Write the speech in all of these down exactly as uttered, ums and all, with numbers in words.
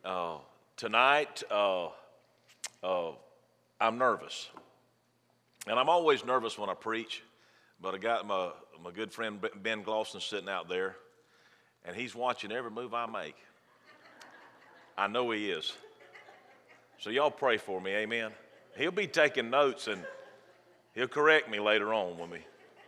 Uh, tonight, uh, uh, I'm nervous. And I'm always nervous when I preach, but I got my, my good friend Ben Glosson sitting out there, and he's watching every move I make. I know he is. So y'all pray for me, amen? He'll be taking notes, and he'll correct me later on when we...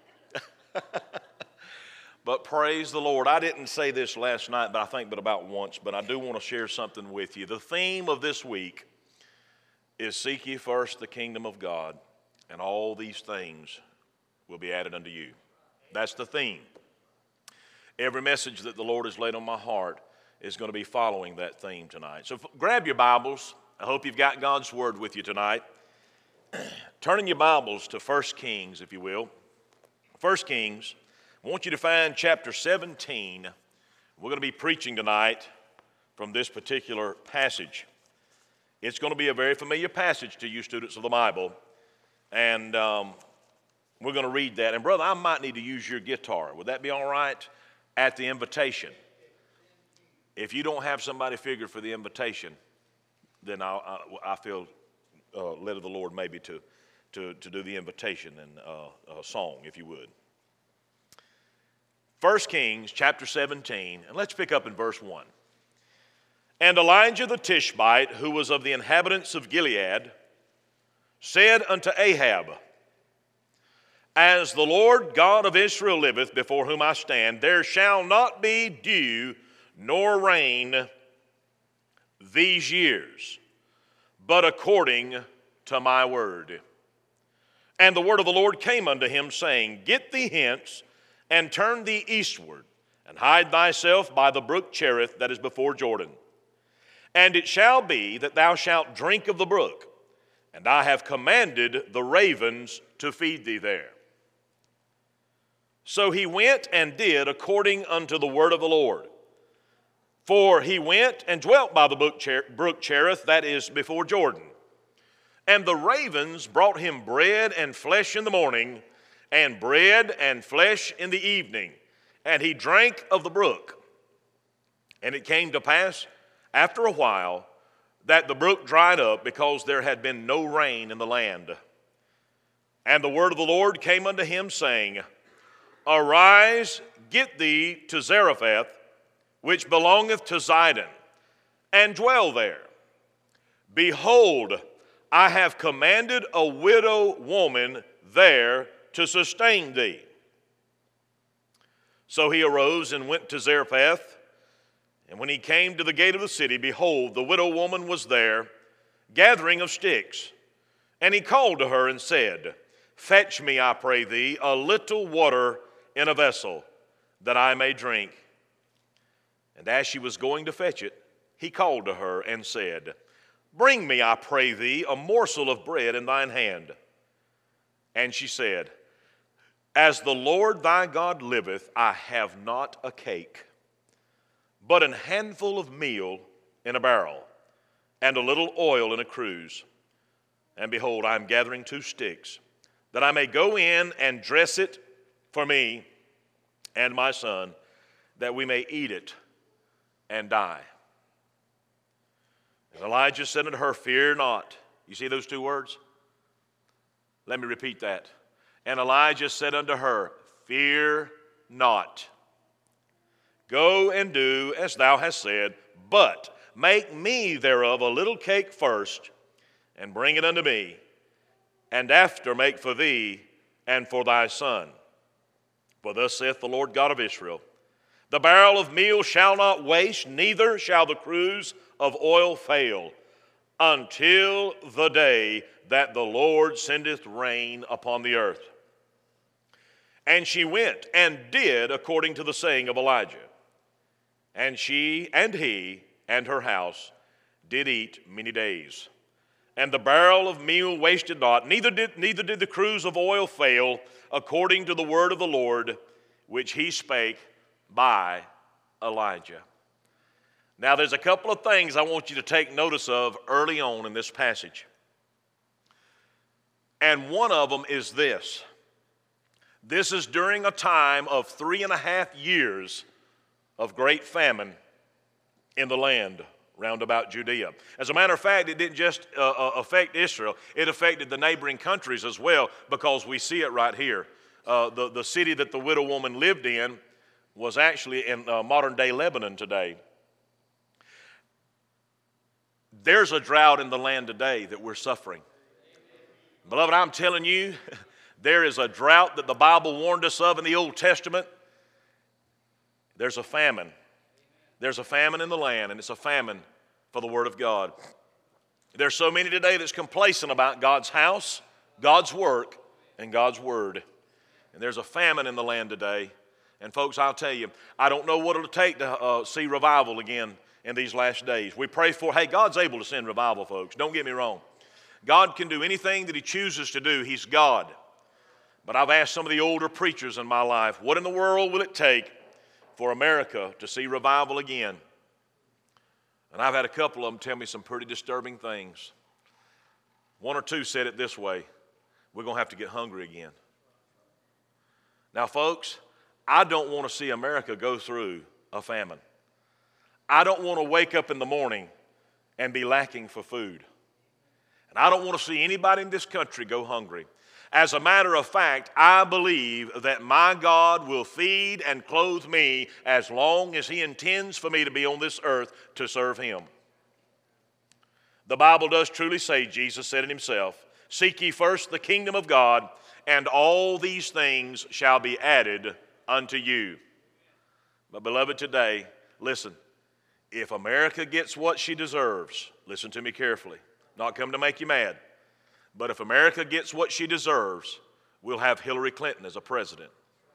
But praise the Lord. I didn't say this last night, but I think but about once, but I do want to share something with you. The theme of this week is seek ye first the kingdom of God, and all these things will be added unto you. That's the theme. Every message that the Lord has laid on my heart is going to be following that theme tonight. So f- grab your Bibles. I hope you've got God's Word with you tonight. Turning your Bibles to First Kings, if you will. First Kings. I want you to find chapter seventeen. We're going to be preaching tonight from this particular passage. It's going to be a very familiar passage to you students of the Bible, and um, we're going to read that. And brother, I might need to use your guitar. Would that be all right at the invitation? If you don't have somebody figured for the invitation, then I, I, I feel uh, led of the Lord maybe to, to, to do the invitation and uh, a song, if you would. First Kings chapter seventeen, and let's pick up in verse one. And Elijah the Tishbite, who was of the inhabitants of Gilead, said unto Ahab, As the Lord God of Israel liveth, before whom I stand, there shall not be dew nor rain these years, but according to my word. And the word of the Lord came unto him, saying, Get thee hence, and turn thee eastward, and hide thyself by the brook Cherith that is before Jordan. And it shall be that thou shalt drink of the brook, and I have commanded the ravens to feed thee there. So he went and did according unto the word of the Lord. For he went and dwelt by the brook Cherith that is before Jordan. And the ravens brought him bread and flesh in the morning, and bread and flesh in the evening, and he drank of the brook. And it came to pass, after a while, that the brook dried up, because there had been no rain in the land. And the word of the Lord came unto him, saying, Arise, get thee to Zarephath, which belongeth to Zidon, and dwell there. Behold, I have commanded a widow woman there to sustain thee. So he arose and went to Zarephath, and when he came to the gate of the city, behold, the widow woman was there, gathering of sticks. And he called to her and said, Fetch me, I pray thee, a little water in a vessel, that I may drink. And as she was going to fetch it, he called to her and said, Bring me, I pray thee, a morsel of bread in thine hand. And she said, As the Lord thy God liveth, I have not a cake, but an handful of meal in a barrel, and a little oil in a cruse. And behold, I am gathering two sticks, that I may go in and dress it for me and my son, that we may eat it and die. And Elijah said unto her, Fear not. You see those two words? Let me repeat that. And Elijah said unto her, Fear not. Go and do as thou hast said, but make me thereof a little cake first, and bring it unto me, and after make for thee and for thy son. For thus saith the Lord God of Israel, The barrel of meal shall not waste, neither shall the cruse of oil fail, until the day that the Lord sendeth rain upon the earth. And she went and did according to the saying of Elijah. And she and he and her house did eat many days. And the barrel of meal wasted not, neither did, neither did the cruse of oil fail, according to the word of the Lord, which he spake by Elijah. Now there's a couple of things I want you to take notice of early on in this passage. And one of them is this. This is during a time of three and a half years of great famine in the land round about Judea. As a matter of fact, it didn't just uh, uh, affect Israel. It affected the neighboring countries as well, because we see it right here. Uh, the, the city that the widow woman lived in was actually in uh, modern-day Lebanon today. There's a drought in the land today that we're suffering. Beloved, I'm telling you, there is a drought that the Bible warned us of in the Old Testament. There's a famine. There's a famine in the land, and it's a famine for the Word of God. There's so many today that's complacent about God's house, God's work, and God's Word. And there's a famine in the land today. And folks, I'll tell you, I don't know what it'll take to uh, see revival again in these last days. We pray for, hey, God's able to send revival, folks. Don't get me wrong. God can do anything that He chooses to do. He's God. But I've asked some of the older preachers in my life, what in the world will it take for America to see revival again? And I've had a couple of them tell me some pretty disturbing things. One or two said it this way: we're going to have to get hungry again. Now, folks, I don't want to see America go through a famine. I don't want to wake up in the morning and be lacking for food. And I don't want to see anybody in this country go hungry. As a matter of fact, I believe that my God will feed and clothe me as long as He intends for me to be on this earth to serve Him. The Bible does truly say, Jesus said it Himself, seek ye first the kingdom of God, and all these things shall be added unto you. But beloved, today, listen, if America gets what she deserves, listen to me carefully, not come to make you mad, but if America gets what she deserves, we'll have Hillary Clinton as a president.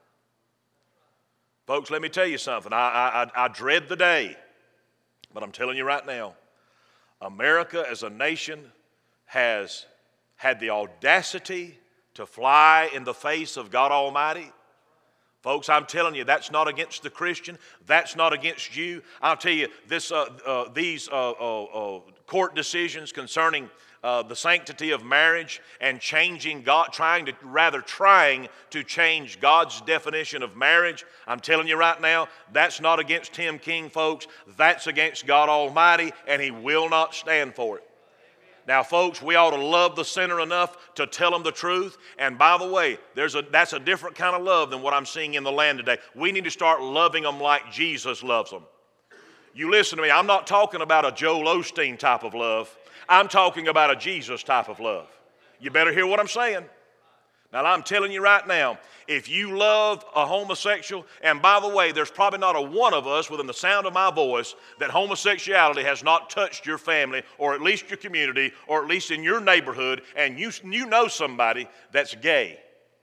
Folks, let me tell you something. I, I, I dread the day, but I'm telling you right now, America as a nation has had the audacity to fly in the face of God Almighty. Folks, I'm telling you, that's not against the Christian. That's not against you. I'll tell you, this, uh, uh, these uh, uh, uh, court decisions concerning uh, the sanctity of marriage and changing God, trying to, rather trying to change God's definition of marriage. I'm telling you right now, that's not against Tim King, folks. That's against God Almighty, and He will not stand for it. Now, folks, we ought to love the sinner enough to tell them the truth. And by the way, there's a, that's a different kind of love than what I'm seeing in the land today. We need to start loving them like Jesus loves them. You listen to me, I'm not talking about a Joel Osteen type of love. I'm talking about a Jesus type of love. You better hear what I'm saying. Now, I'm telling you right now, if you love a homosexual, and by the way, there's probably not a one of us within the sound of my voice that homosexuality has not touched your family, or at least your community, or at least in your neighborhood, and you, you know somebody that's gay.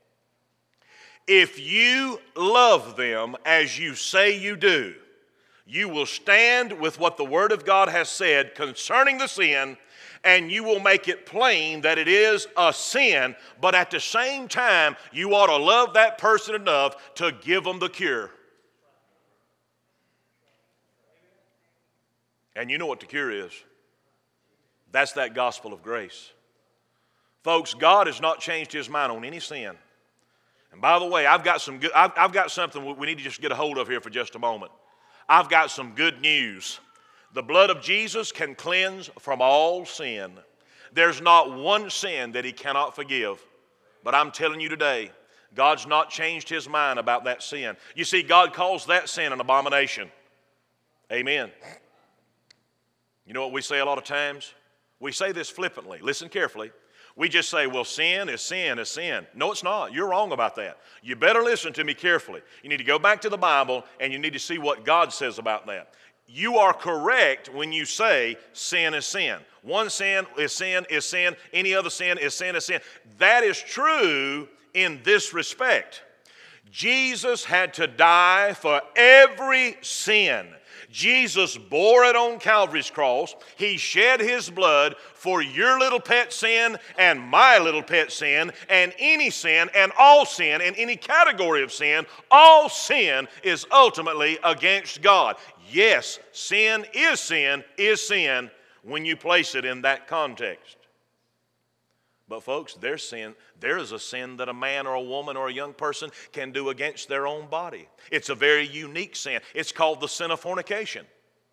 If you love them as you say you do, you will stand with what the Word of God has said concerning the sin, and you will make it plain that it is a sin, but at the same time, you ought to love that person enough to give them the cure. And you know what the cure is. That's that gospel of grace. Folks, God has not changed His mind on any sin. And by the way, I've got some good, I've, I've got something we need to just get a hold of here for just a moment. I've got some good news. The blood of Jesus can cleanse from all sin. There's not one sin that He cannot forgive. But I'm telling you today, God's not changed His mind about that sin. You see, God calls that sin an abomination. Amen. You know what we say a lot of times? We say this flippantly. Listen carefully. We just say, well, sin is sin is sin. No, it's not. You're wrong about that. You better listen to me carefully. You need to go back to the Bible, and you need to see what God says about that. You are correct when you say sin is sin. One sin is sin is sin. Any other sin is sin is sin. That is true in this respect. Jesus had to die for every sin. Jesus bore it on Calvary's cross. He shed His blood for your little pet sin and my little pet sin and any sin and all sin and any category of sin. All sin is ultimately against God. Yes, sin is sin is sin when you place it in that context. But folks, there's sin. There is a sin that a man or a woman or a young person can do against their own body. It's a very unique sin. It's called the sin of fornication.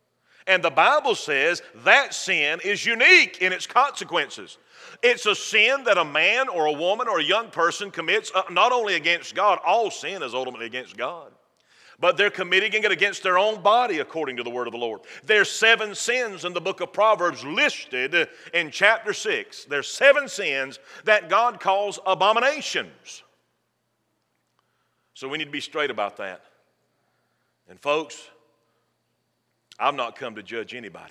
And the Bible says that sin is unique in its consequences. It's a sin that a man or a woman or a young person commits uh, not only against God. All sin is ultimately against God. But they're committing it against their own body according to the word of the Lord. There's seven sins in the book of Proverbs listed in chapter six. There's seven sins that God calls abominations. So we need to be straight about that. And folks, I've not come to judge anybody.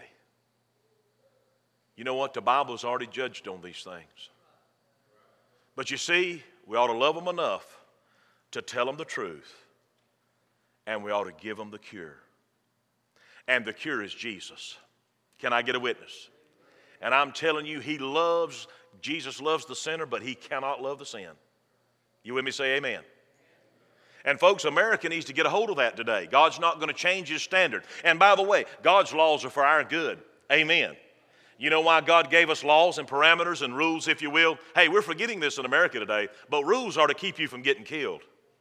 You know what? The Bible's already judged on these things. But you see, we ought to love them enough to tell them the truth. And we ought to give them the cure. And the cure is Jesus. Can I get a witness? And I'm telling you, he loves, Jesus loves the sinner, but he cannot love the sin. You with me? Say amen. And folks, America needs to get a hold of that today. God's not going to change his standard. And by the way, God's laws are for our good. Amen. You know why God gave us laws and parameters and rules, if you will? Hey, we're forgetting this in America today, but rules are to keep you from getting killed.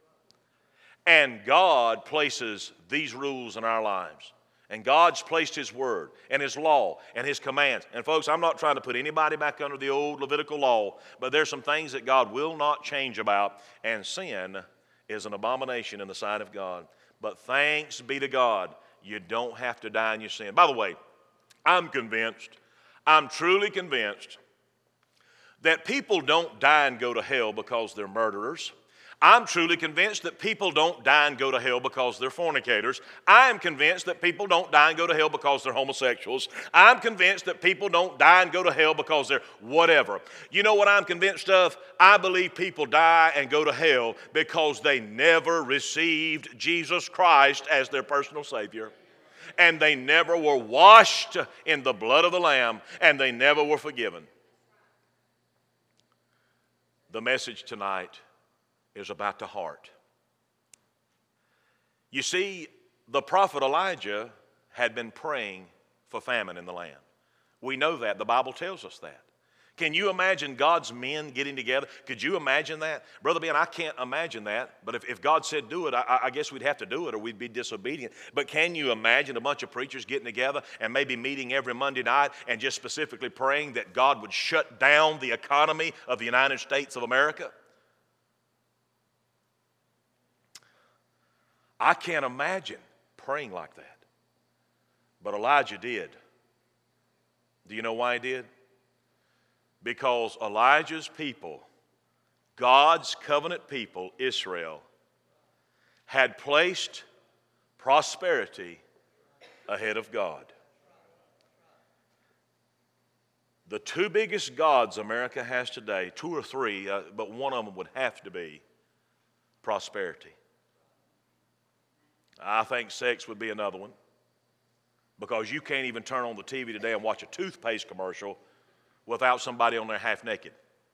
And God places these rules in our lives. And God's placed his word and his law and his commands. And folks, I'm not trying to put anybody back under the old Levitical law, but there's some things that God will not change about, and sin is an abomination in the sight of God. But thanks be to God, you don't have to die in your sin. By the way, I'm convinced, I'm truly convinced that people don't die and go to hell because they're murderers. I'm truly convinced that people don't die and go to hell because they're fornicators. I'm convinced that people don't die and go to hell because they're homosexuals. I'm convinced that people don't die and go to hell because they're whatever. You know what I'm convinced of? I believe people die and go to hell because they never received Jesus Christ as their personal Savior. And they never were washed in the blood of the Lamb, and they never were forgiven. The message tonight is about the heart. You see, the prophet Elijah had been praying for famine in the land. We know that. The Bible tells us that. Can you imagine God's men getting together? Could you imagine that? Brother Ben, I can't imagine that. But if, if God said do it, I, I guess we'd have to do it or we'd be disobedient. But can you imagine a bunch of preachers getting together and maybe meeting every Monday night and just specifically praying that God would shut down the economy of the United States of America? I can't imagine praying like that. But Elijah did. Do you know why he did? Because Elijah's people, God's covenant people, Israel, had placed prosperity ahead of God. The two biggest gods America has today, two or three, uh, but one of them would have to be prosperity. I think sex would be another one, because you can't even turn on the T V today and watch a toothpaste commercial without somebody on there half naked.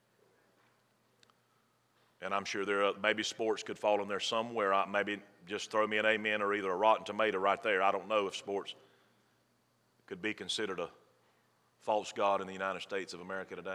And I'm sure there are, maybe sports could fall in there somewhere. I, maybe just throw me an amen or either a rotten tomato right there. I don't know if sports could be considered a false god in the United States of America today.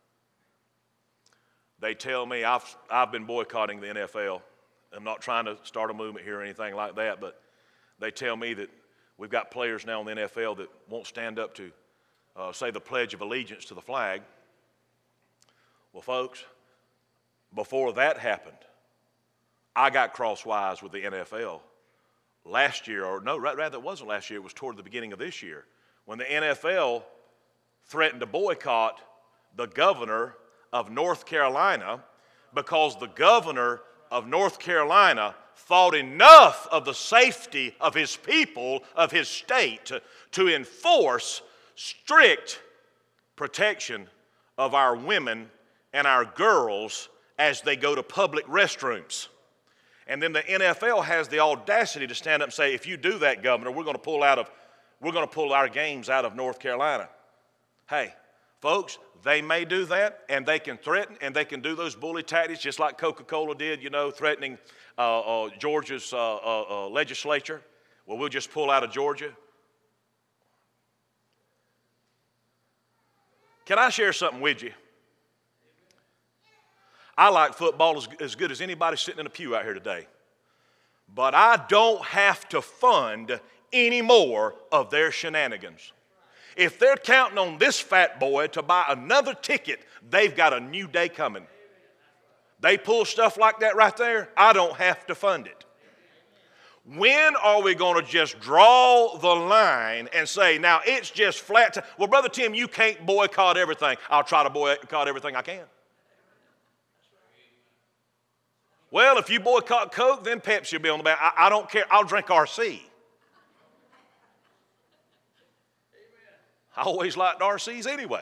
They tell me, I've, I've been boycotting the N F L. I'm not trying to start a movement here or anything like that, but they tell me that we've got players now in the N F L that won't stand up to, uh, say, the Pledge of Allegiance to the flag. Well, folks, before that happened, I got crosswise with the N F L last year, or no, rather it wasn't last year, it was toward the beginning of this year, when the N F L threatened to boycott the governor of North Carolina because the governor of North Carolina thought enough of the safety of his people, of his state, to, to enforce strict protection of our women and our girls as they go to public restrooms. And then the N F L has the audacity to stand up and say, if you do that, Governor, we're going to pull out of, we're going to pull our games out of North Carolina. Hey, folks, they may do that, and they can threaten, and they can do those bully tactics just like Coca-Cola did, you know, threatening uh, uh, Georgia's uh, uh, uh, legislature. Well, we'll just pull out of Georgia. Can I share something with you? I like football as, as good as anybody sitting in a pew out here today. But I don't have to fund any more of their shenanigans. If they're counting on this fat boy to buy another ticket, they've got a new day coming. They pull stuff like that right there, I don't have to fund it. When are we going to just draw the line and say, now it's just flat? T- well, Brother Tim, you can't boycott everything. I'll try to boycott everything I can. Well, if you boycott Coke, then Pepsi will be on the back. I, I don't care. I'll drink R C. I always liked R Cs anyway.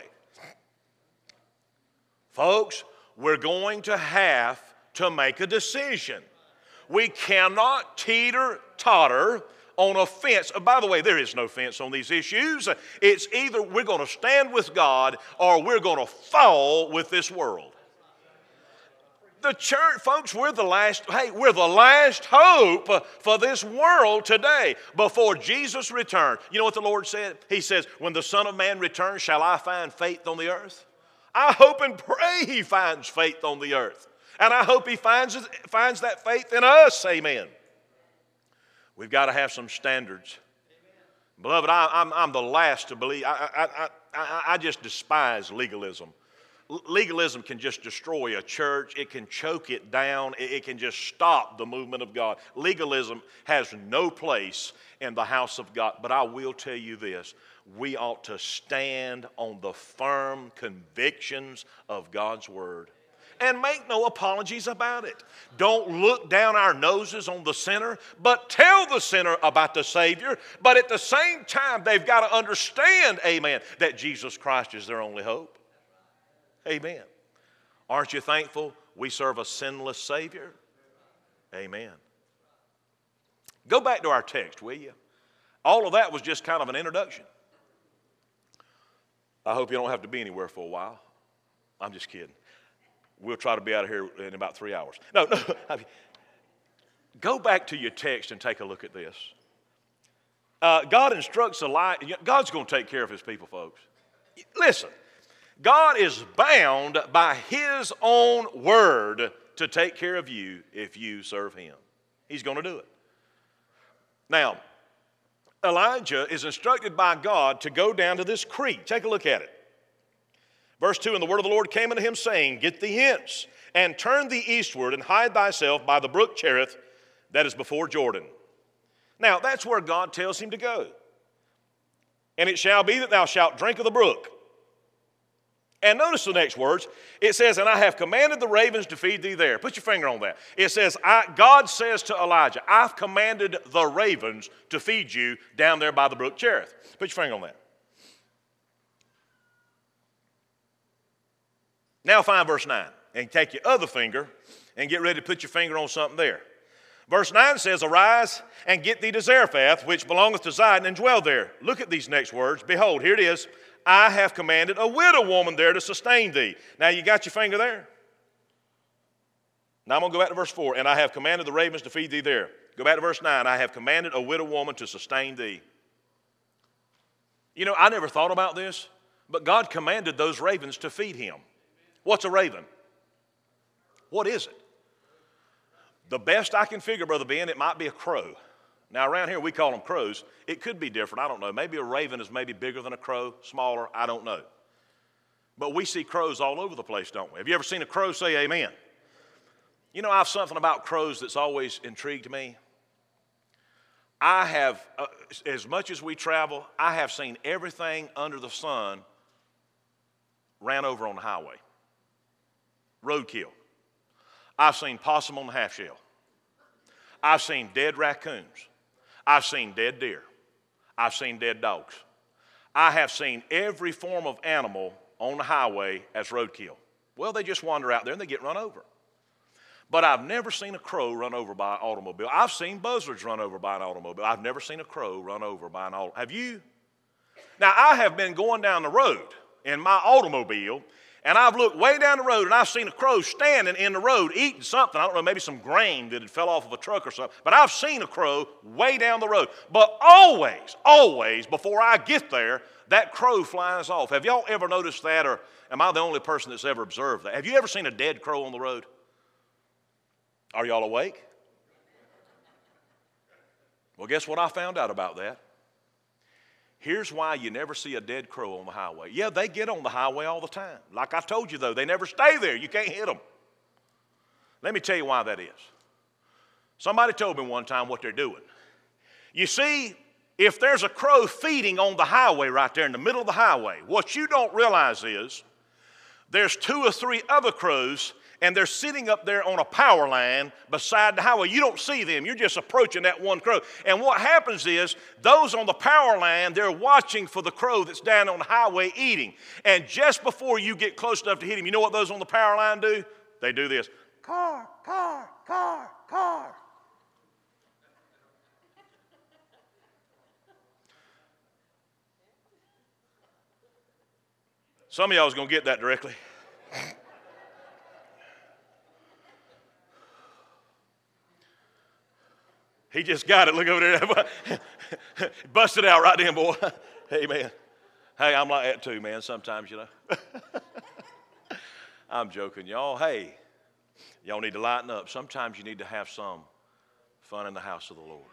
Folks, we're going to have to make a decision. We cannot teeter-totter on a fence. Oh, by the way, there is no fence on these issues. It's either we're going to stand with God or we're going to fall with this world. The church, folks, we're the last, hey, we're the last hope for this world today before Jesus returned. You know what the Lord said? He says, when the Son of Man returns, shall I find faith on the earth? I hope and pray he finds faith on the earth. And I hope he finds, finds that faith in us, amen. We've got to have some standards. Amen. Beloved, I, I'm, I'm the last to believe. I, I, I, I just despise legalism. Legalism can just destroy a church. It can choke it down. It can just stop the movement of God. Legalism has no place in the house of God. But I will tell you this. We ought to stand on the firm convictions of God's Word and make no apologies about it. Don't look down our noses on the sinner, but tell the sinner about the Savior. But at the same time, they've got to understand, amen, that Jesus Christ is their only hope. Amen. Aren't you thankful we serve a sinless Savior? Amen. Go back to our text, will you? All of that was just kind of an introduction. I hope you don't have to be anywhere for a while. I'm just kidding. We'll try to be out of here in about three hours. No, no. Go back to your text and take a look at this. Uh, God instructs Elijah. God's going to take care of his people, folks. Listen. God is bound by his own word to take care of you if you serve him. He's going to do it. Now, Elijah is instructed by God to go down to this creek. Take a look at it. Verse two, and the word of the Lord came unto him, saying, get thee hence, and turn thee eastward, and hide thyself by the brook Cherith that is before Jordan. Now, that's where God tells him to go. And it shall be that thou shalt drink of the brook. And notice the next words. It says, and I have commanded the ravens to feed thee there. Put your finger on that. It says, I, God says to Elijah, I've commanded the ravens to feed you down there by the brook Cherith. Put your finger on that. Now find verse nine. And take your other finger and get ready to put your finger on something there. Verse nine says, arise and get thee to Zarephath, which belongeth to Zidon, and dwell there. Look at these next words. Behold, here it is. I have commanded a widow woman there to sustain thee. Now you got your finger there? Now I'm going to go back to verse four. And I have commanded the ravens to feed thee there. Go back to verse nine. I have commanded a widow woman to sustain thee. You know, I never thought about this, but God commanded those ravens to feed him. What's a raven? What is it? The best I can figure, Brother Ben, it might be a crow. Now, around here, we call them crows. It could be different. I don't know. Maybe a raven is maybe bigger than a crow, smaller. I don't know. But we see crows all over the place, don't we? Have you ever seen a crow say amen? You know, I have something about crows that's always intrigued me. I have, uh, as much as we travel, I have seen everything under the sun ran over on the highway. Roadkill. I've seen possum on the half shell. I've seen dead raccoons. I've seen dead deer. I've seen dead dogs. I have seen every form of animal on the highway as roadkill. Well, they just wander out there and they get run over. But I've never seen a crow run over by an automobile. I've seen buzzards run over by an automobile. I've never seen a crow run over by an automobile. Have you? Now, I have been going down the road in my automobile, and I've looked way down the road, and I've seen a crow standing in the road eating something. I don't know, maybe some grain that had fell off of a truck or something. But I've seen a crow way down the road. But always, always, before I get there, that crow flies off. Have y'all ever noticed that, or am I the only person that's ever observed that? Have you ever seen a dead crow on the road? Are y'all awake? Well, guess what I found out about that? Here's why you never see a dead crow on the highway. Yeah, they get on the highway all the time. Like I told you, though, they never stay there. You can't hit them. Let me tell you why that is. Somebody told me one time what they're doing. You see, if there's a crow feeding on the highway right there in the middle of the highway, what you don't realize is there's two or three other crows, and they're sitting up there on a power line beside the highway. You don't see them. You're just approaching that one crow. And what happens is those on the power line, they're watching for the crow that's down on the highway eating. And just before you get close enough to hit him, you know what those on the power line do? They do this. Car, car, car, car. Some of y'all was going to get that directly. He just got it. Look over there. Bust it out right then, boy. Hey, man. Hey, I'm like that too, man, sometimes, you know. I'm joking, y'all. Hey, y'all need to lighten up. Sometimes you need to have some fun in the house of the Lord.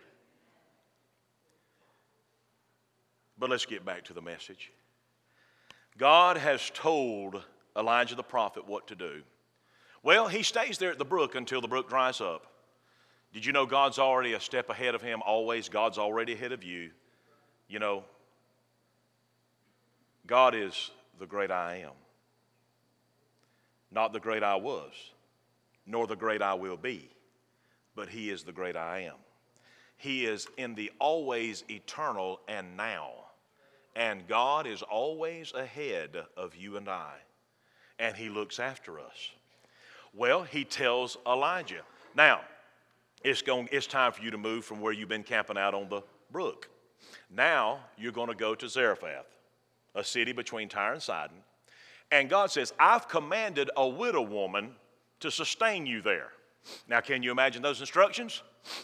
But let's get back to the message. God has told Elijah the prophet what to do. Well, he stays there at the brook until the brook dries up. Did you know God's already a step ahead of him? Always, God's already ahead of you. You know, God is the great I am. Not the great I was, nor the great I will be, but he is the great I am. He is in the always eternal and now. And God is always ahead of you and I. And he looks after us. Well, he tells Elijah, now, it's, going, it's time for you to move from where you've been camping out on the brook. Now, you're going to go to Zarephath, a city between Tyre and Sidon. And God says, I've commanded a widow woman to sustain you there. Now, can you imagine those instructions?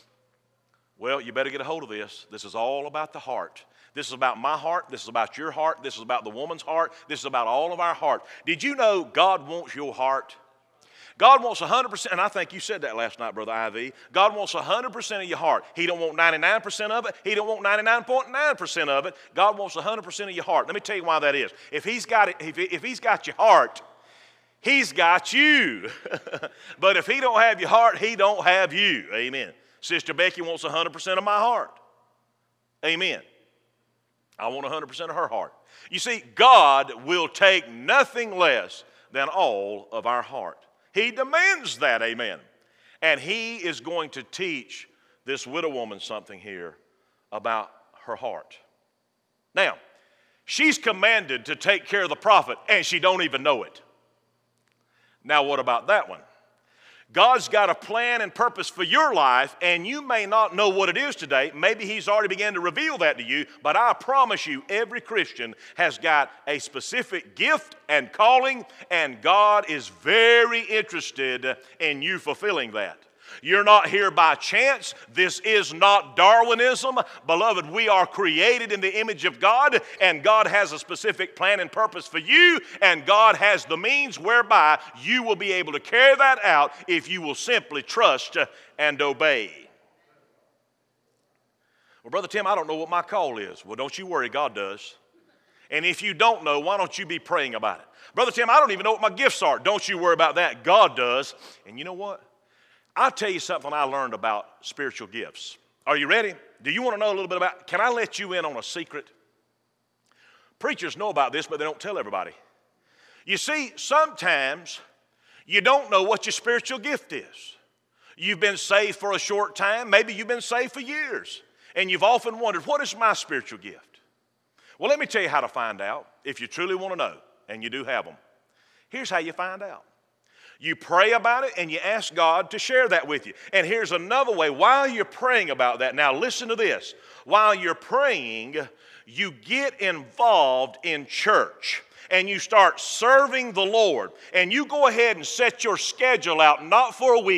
Well, you better get a hold of this. This is all about the heart. This is about my heart. This is about your heart. This is about the woman's heart. This is about all of our heart. Did you know God wants your heart? God wants one hundred percent, and I think you said that last night, Brother Ivy. God wants one hundred percent of your heart. He don't want ninety-nine percent of it. He don't want ninety-nine point nine percent of it. God wants one hundred percent of your heart. Let me tell you why that is. If he's got it, if, if he's got your heart, he's got you. But if he don't have your heart, he don't have you. Amen. Sister Becky wants one hundred percent of my heart. Amen. I want one hundred percent of her heart. You see, God will take nothing less than all of our heart. He demands that, amen. And he is going to teach this widow woman something here about her heart. Now, she's commanded to take care of the prophet, and she don't even know it. Now, what about that one? God's got a plan and purpose for your life, and you may not know what it is today. Maybe he's already began to reveal that to you, but I promise you, every Christian has got a specific gift and calling, and God is very interested in you fulfilling that. You're not here by chance. This is not Darwinism. Beloved, we are created in the image of God, and God has a specific plan and purpose for you, and God has the means whereby you will be able to carry that out if you will simply trust and obey. Well, Brother Tim, I don't know what my call is. Well, don't you worry, God does. And if you don't know, why don't you be praying about it? Brother Tim, I don't even know what my gifts are. Don't you worry about that. God does. And you know what? I'll tell you something I learned about spiritual gifts. Are you ready? Do you want to know a little bit about, can I let you in on a secret? Preachers know about this, but they don't tell everybody. You see, sometimes you don't know what your spiritual gift is. You've been saved for a short time. Maybe you've been saved for years. And you've often wondered, what is my spiritual gift? Well, let me tell you how to find out if you truly want to know, and you do have them. Here's how you find out. You pray about it and you ask God to share that with you. And here's another way. While you're praying about that, now listen to this. While you're praying, you get involved in church and you start serving the Lord. And you go ahead and set your schedule out, not for a week,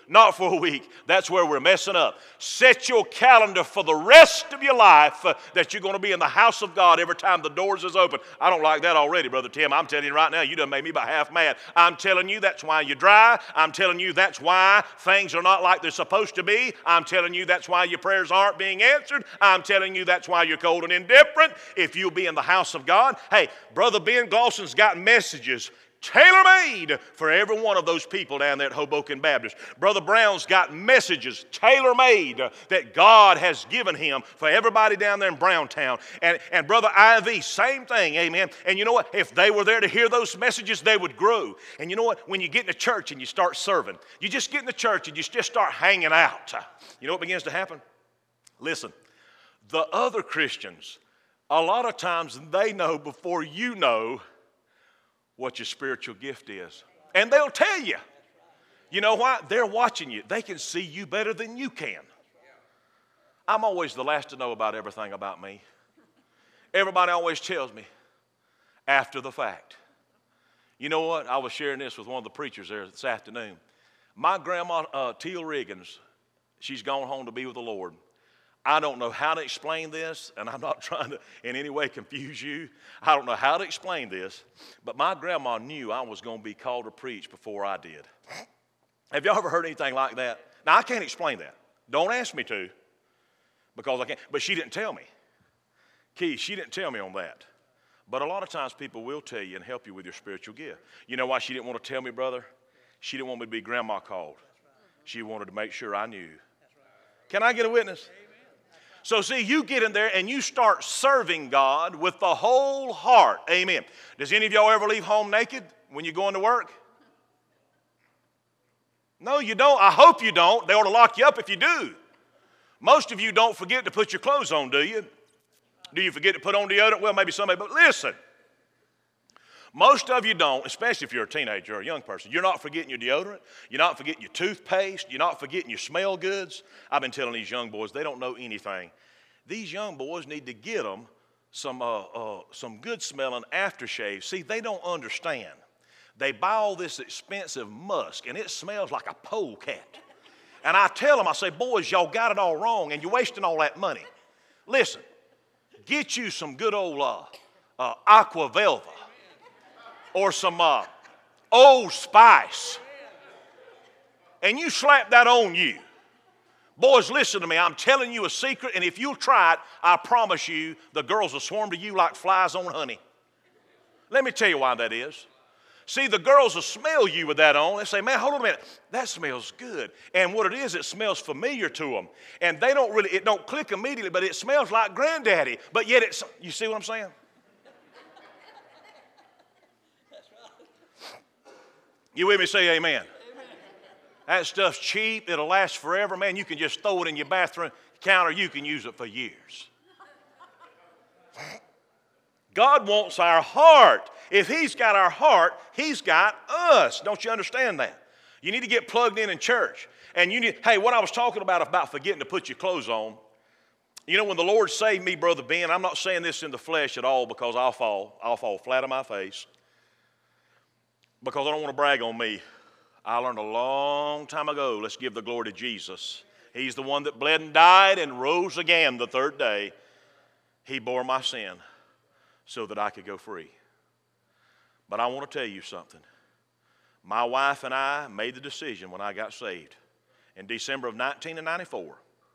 Not for a week. That's where we're messing up. Set your calendar for the rest of your life uh, that you're going to be in the house of God every time the doors is open. I don't like that already, Brother Tim. I'm telling you right now, you done made me about half mad. I'm telling you that's why you're dry. I'm telling you that's why things are not like they're supposed to be. I'm telling you that's why your prayers aren't being answered. I'm telling you that's why you're cold and indifferent. If you'll be in the house of God. Hey, Brother Ben Gloson's got messages tailor-made for every one of those people down there at Hoboken Baptist. Brother Brown's got messages tailor-made that God has given him for everybody down there in Browntown. And, and Brother Ivy, same thing, amen. And you know what? If they were there to hear those messages, they would grow. And you know what? When you get in the church and you start serving, you just get in the church and you just start hanging out. You know what begins to happen? Listen, the other Christians, a lot of times they know before you know what your spiritual gift is. And they'll tell you. You know why? They're watching you. They can see you better than you can. I'm always the last to know about everything about me. Everybody always tells me after the fact. You know what? I was sharing this with one of the preachers there this afternoon. My grandma, uh, Teal Riggins, she's gone home to be with the Lord. I don't know how to explain this, and I'm not trying to in any way confuse you. I don't know how to explain this, but my grandma knew I was going to be called to preach before I did. Have y'all ever heard anything like that? Now, I can't explain that. Don't ask me to, because I can't. But she didn't tell me. Keith, she didn't tell me on that. But a lot of times people will tell you and help you with your spiritual gift. You know why she didn't want to tell me, brother? She didn't want me to be grandma called. She wanted to make sure I knew. Can I get a witness? So see, you get in there and you start serving God with the whole heart. Amen. Does any of y'all ever leave home naked when you're going to work? No, you don't. I hope you don't. They ought to lock you up if you do. Most of you don't forget to put your clothes on, do you? Do you forget to put on deodorant? Well, maybe somebody, but listen. Most of you don't, especially if you're a teenager or a young person. You're not forgetting your deodorant. You're not forgetting your toothpaste. You're not forgetting your smell goods. I've been telling these young boys, they don't know anything. These young boys need to get them some, uh, uh, some good smelling aftershave. See, they don't understand. They buy all this expensive musk, and it smells like a polecat. And I tell them, I say, boys, y'all got it all wrong, and you're wasting all that money. Listen, get you some good old uh, uh, Aqua Velva. Or some uh, Old Spice. And you slap that on you. Boys, listen to me. I'm telling you a secret, and if you'll try it, I promise you the girls will swarm to you like flies on honey. Let me tell you why that is. See, the girls will smell you with that on. They say, man, hold on a minute. That smells good. And what it is, it smells familiar to them. And they don't really, it don't click immediately, but it smells like granddaddy. But yet it's, you see what I'm saying? You with me? Say amen. Amen. That stuff's cheap. It'll last forever. Man, you can just throw it in your bathroom counter. You can use it for years. God wants our heart. If He's got our heart, He's got us. Don't you understand that? You need to get plugged in in church. And you need, hey, what I was talking about, about forgetting to put your clothes on. You know, when the Lord saved me, Brother Ben, I'm not saying this in the flesh at all because I'll fall. I'll fall flat on my face. Because I don't want to brag on me. I learned a long time ago, let's give the glory to Jesus. He's the one that bled and died and rose again the third day. He bore my sin so that I could go free. But I want to tell you something. My wife and I made the decision when I got saved in December of nineteen ninety-four.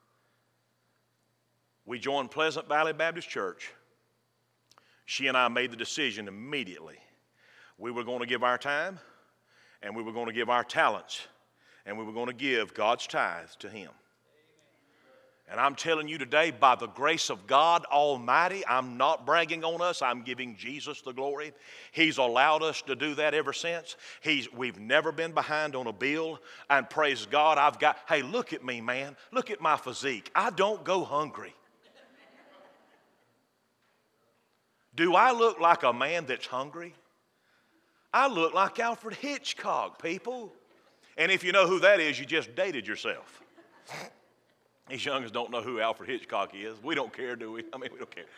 We joined Pleasant Valley Baptist Church. She and I made the decision immediately. We were going to give our time, and we were going to give our talents, and we were going to give God's tithe to Him. And I'm telling you today, by the grace of God Almighty, I'm not bragging on us. I'm giving Jesus the glory. He's allowed us to do that ever since. He's, we've never been behind on a bill. And praise God, I've got, hey, look at me, man. Look at my physique. I don't go hungry. Do I look like a man that's hungry? I look like Alfred Hitchcock, people. And if you know who that is, you just dated yourself. These youngins don't know who Alfred Hitchcock is. We don't care, do we? I mean, we don't care.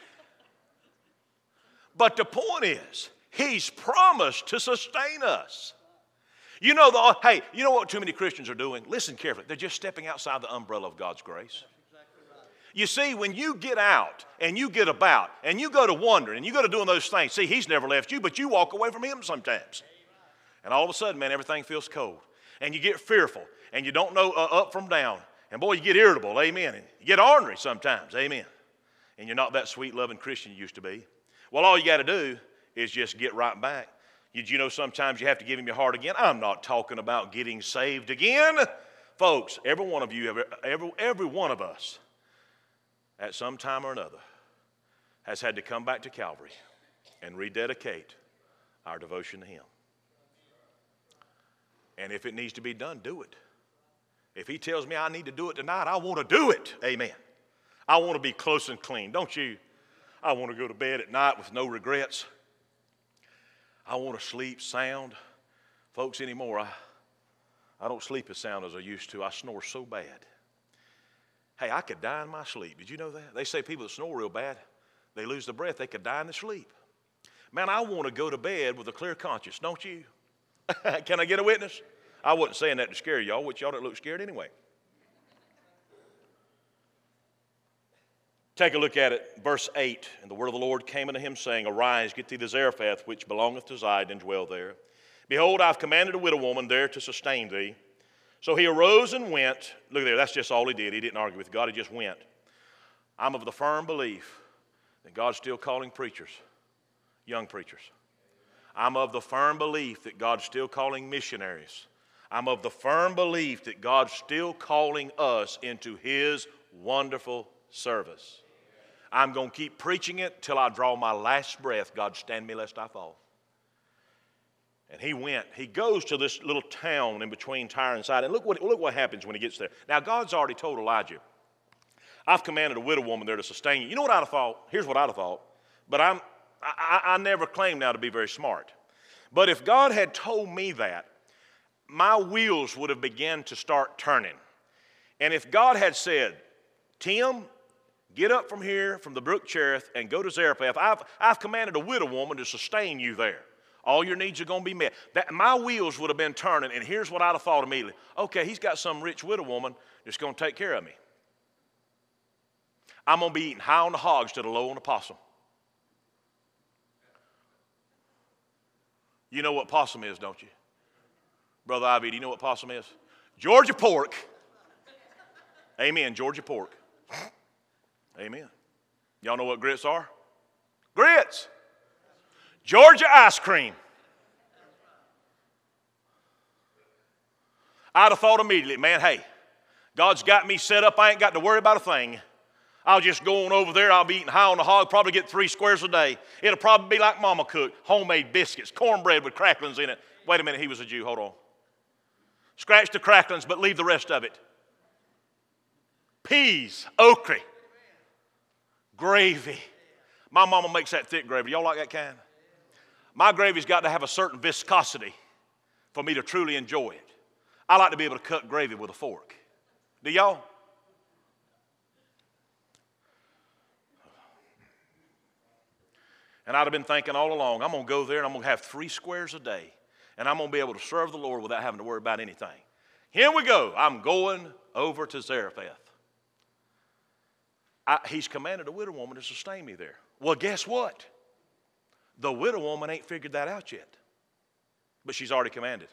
But the point is, He's promised to sustain us. You know, the, hey, you know what too many Christians are doing? Listen carefully. They're just stepping outside the umbrella of God's grace. You see, when you get out and you get about and you go to wondering and you go to doing those things, see, he's never left you, but you walk away from him sometimes. And all of a sudden, man, everything feels cold. And you get fearful and you don't know uh, up from down. And boy, you get irritable, amen. And you get ornery sometimes, amen. And you're not that sweet, loving Christian you used to be. Well, all you got to do is just get right back. Did you know sometimes you have to give him your heart again? I'm not talking about getting saved again. Folks, every one of you, every, every, every one of us, at some time or another, has had to come back to Calvary and rededicate our devotion to him. And if it needs to be done, do it. If he tells me I need to do it tonight, I want to do it. Amen. I want to be close and clean, don't you? I want to go to bed at night with no regrets. I want to sleep sound. Folks, anymore, I, I don't sleep as sound as I used to. I snore so bad. Hey, I could die in my sleep. Did you know that? They say people that snore real bad, they lose their breath. They could die in their sleep. Man, I want to go to bed with a clear conscience, don't you? Can I get a witness? I wasn't saying that to scare y'all, which y'all don't look scared anyway. Take a look at it, verse eight. And the word of the Lord came unto him, saying, Arise, get thee to Zarephath, which belongeth to Zidon, and dwell there. Behold, I have commanded a widow woman there to sustain thee. So he arose and went. Look there, that's just all he did. He didn't argue with God, he just went. I'm of the firm belief that God's still calling preachers, young preachers. I'm of the firm belief that God's still calling missionaries. I'm of the firm belief that God's still calling us into his wonderful service. I'm going to keep preaching it till I draw my last breath. God, stand me lest I fall. And he went. He goes to this little town in between Tyre and Sidon. And look what, look what happens when he gets there. Now, God's already told Elijah, I've commanded a widow woman there to sustain you. You know what I'd have thought? Here's what I'd have thought. But I'm, I, I never claim now to be very smart. But if God had told me that, my wheels would have begun to start turning. And if God had said, Tim, get up from here, from the brook Cherith, and go to Zarephath. I've, I've commanded a widow woman to sustain you there. All your needs are going to be met. That, my wheels would have been turning, and here's what I'd have thought immediately. Okay, he's got some rich widow woman that's going to take care of me. I'm going to be eating high on the hog instead of low on the possum. You know what possum is, don't you? Brother Ivy, do you know what possum is? Georgia pork. Amen, Georgia pork. Amen. Y'all know what grits are? Grits. Georgia ice cream. I'd have thought immediately, man, hey, God's got me set up. I ain't got to worry about a thing. I'll just go on over there. I'll be eating high on the hog, probably get three squares a day. It'll probably be like Mama cooked, homemade biscuits, cornbread with cracklings in it. Wait a minute, he was a Jew. Hold on. Scratch the cracklings, but leave the rest of it. Peas, okra, gravy. My mama makes that thick gravy. Y'all like that kind? My gravy's got to have a certain viscosity for me to truly enjoy it. I like to be able to cut gravy with a fork. Do y'all? And I'd have been thinking all along, I'm going to go there and I'm going to have three squares a day. And I'm going to be able to serve the Lord without having to worry about anything. Here we go. I'm going over to Zarephath. I, he's commanded a widow woman to sustain me there. Well, guess what? The widow woman ain't figured that out yet. But she's already commanded.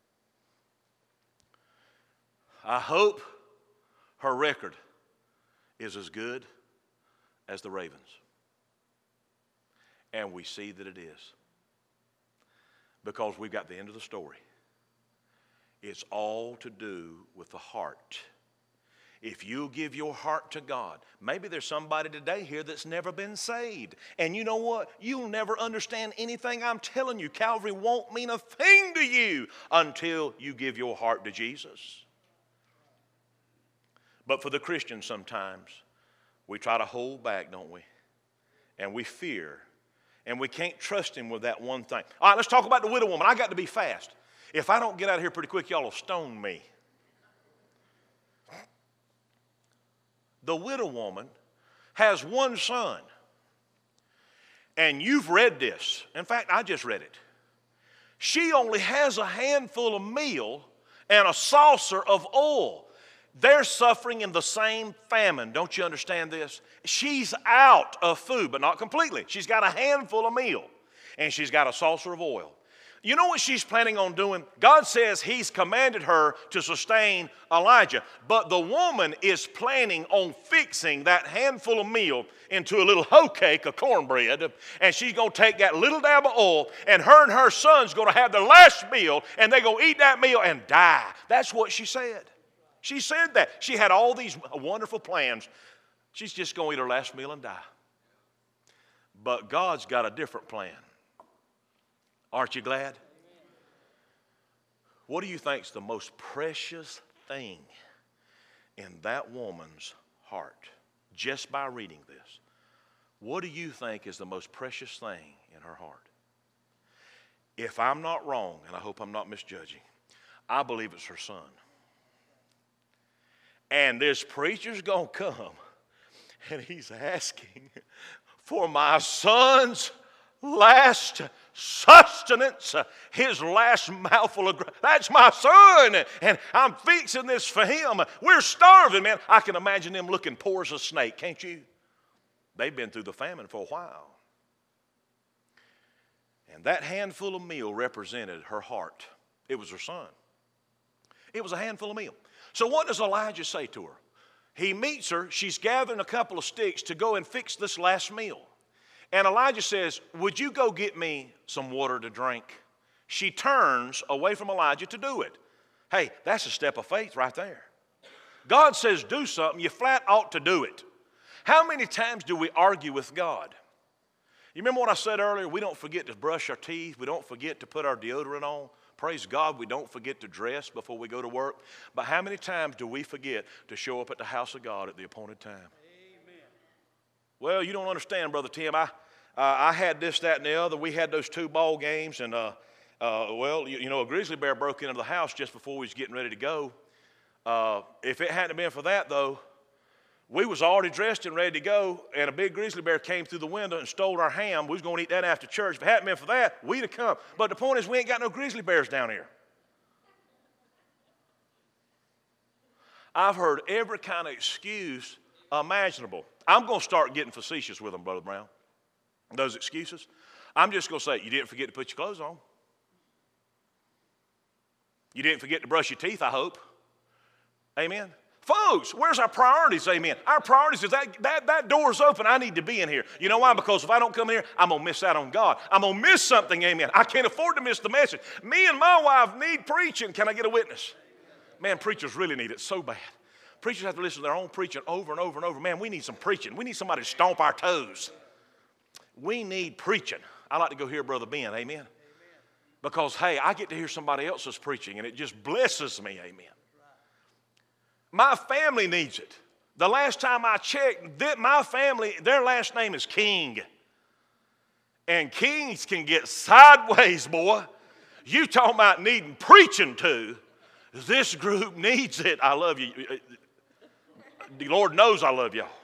I hope her record is as good as the ravens. And we see that it is. Because we've got the end of the story. It's all to do with the heart. If you give your heart to God, maybe there's somebody today here that's never been saved. And you know what? You'll never understand anything I'm telling you. Calvary won't mean a thing to you until you give your heart to Jesus. But for the Christians sometimes, we try to hold back, don't we? And we fear. And we can't trust him with that one thing. All right, let's talk about the widow woman. I got to be fast. If I don't get out of here pretty quick, y'all will stone me. The widow woman has one son. And you've read this. In fact, I just read it. She only has a handful of meal and a saucer of oil. They're suffering in the same famine. Don't you understand this? She's out of food, but not completely. She's got a handful of meal, and she's got a saucer of oil. You know what she's planning on doing? God says He's commanded her to sustain Elijah. But the woman is planning on fixing that handful of meal into a little hoe cake of cornbread. And she's going to take that little dab of oil, and her and her son's going to have their last meal, and they're going to eat that meal and die. That's what she said. She said that. She had all these wonderful plans. She's just going to eat her last meal and die. But God's got a different plan. Aren't you glad? What do you think is the most precious thing in that woman's heart? Just by reading this, what do you think is the most precious thing in her heart? If I'm not wrong, and I hope I'm not misjudging, I believe it's her son. And this preacher's going to come, and he's asking for my son's last sustenance, his last mouthful of grain. That's my son, and I'm fixing this for him. We're starving, man. I can imagine them looking poor as a snake, can't you? They've been through the famine for a while. And that handful of meal represented her heart. It was her son. It was a handful of meal. So what does Elijah say to her? He meets her. She's gathering a couple of sticks to go and fix this last meal. And Elijah says, would you go get me some water to drink? She turns away from Elijah to do it. Hey, that's a step of faith right there. God says do something, you flat ought to do it. How many times do we argue with God? You remember what I said earlier? We don't forget to brush our teeth. We don't forget to put our deodorant on. Praise God, we don't forget to dress before we go to work. But how many times do we forget to show up at the house of God at the appointed time? Amen. Well, you don't understand, Brother Tim. I, uh, I had this, that, and the other. We had those two ball games, and, uh, uh, well, you, you know, a grizzly bear broke into the house just before we was getting ready to go. Uh, if it hadn't been for that, though, we was already dressed and ready to go, and a big grizzly bear came through the window and stole our ham. We was going to eat that after church. If it hadn't been for that, we'd have come. But the point is, we ain't got no grizzly bears down here. I've heard every kind of excuse imaginable. I'm going to start getting facetious with them, Brother Brown. Those excuses. I'm just going to say, you didn't forget to put your clothes on. You didn't forget to brush your teeth, I hope. Amen. Folks, where's our priorities? Amen. Our priorities is that, that that door's open. I need to be in here. You know why? Because if I don't come in here, I'm going to miss out on God. I'm going to miss something. Amen. I can't afford to miss the message. Me and my wife need preaching. Can I get a witness? Man, preachers really need it so bad. Preachers have to listen to their own preaching over and over and over. Man, we need some preaching. We need somebody to stomp our toes. We need preaching. I like to go hear Brother Ben. Amen. Amen. Because, hey, I get to hear somebody else's preaching, and it just blesses me. Amen. My family needs it. The last time I checked, my family, their last name is King. And kings can get sideways, boy. You talking about needing preaching to. This group needs it. I love you. The Lord knows I love y'all.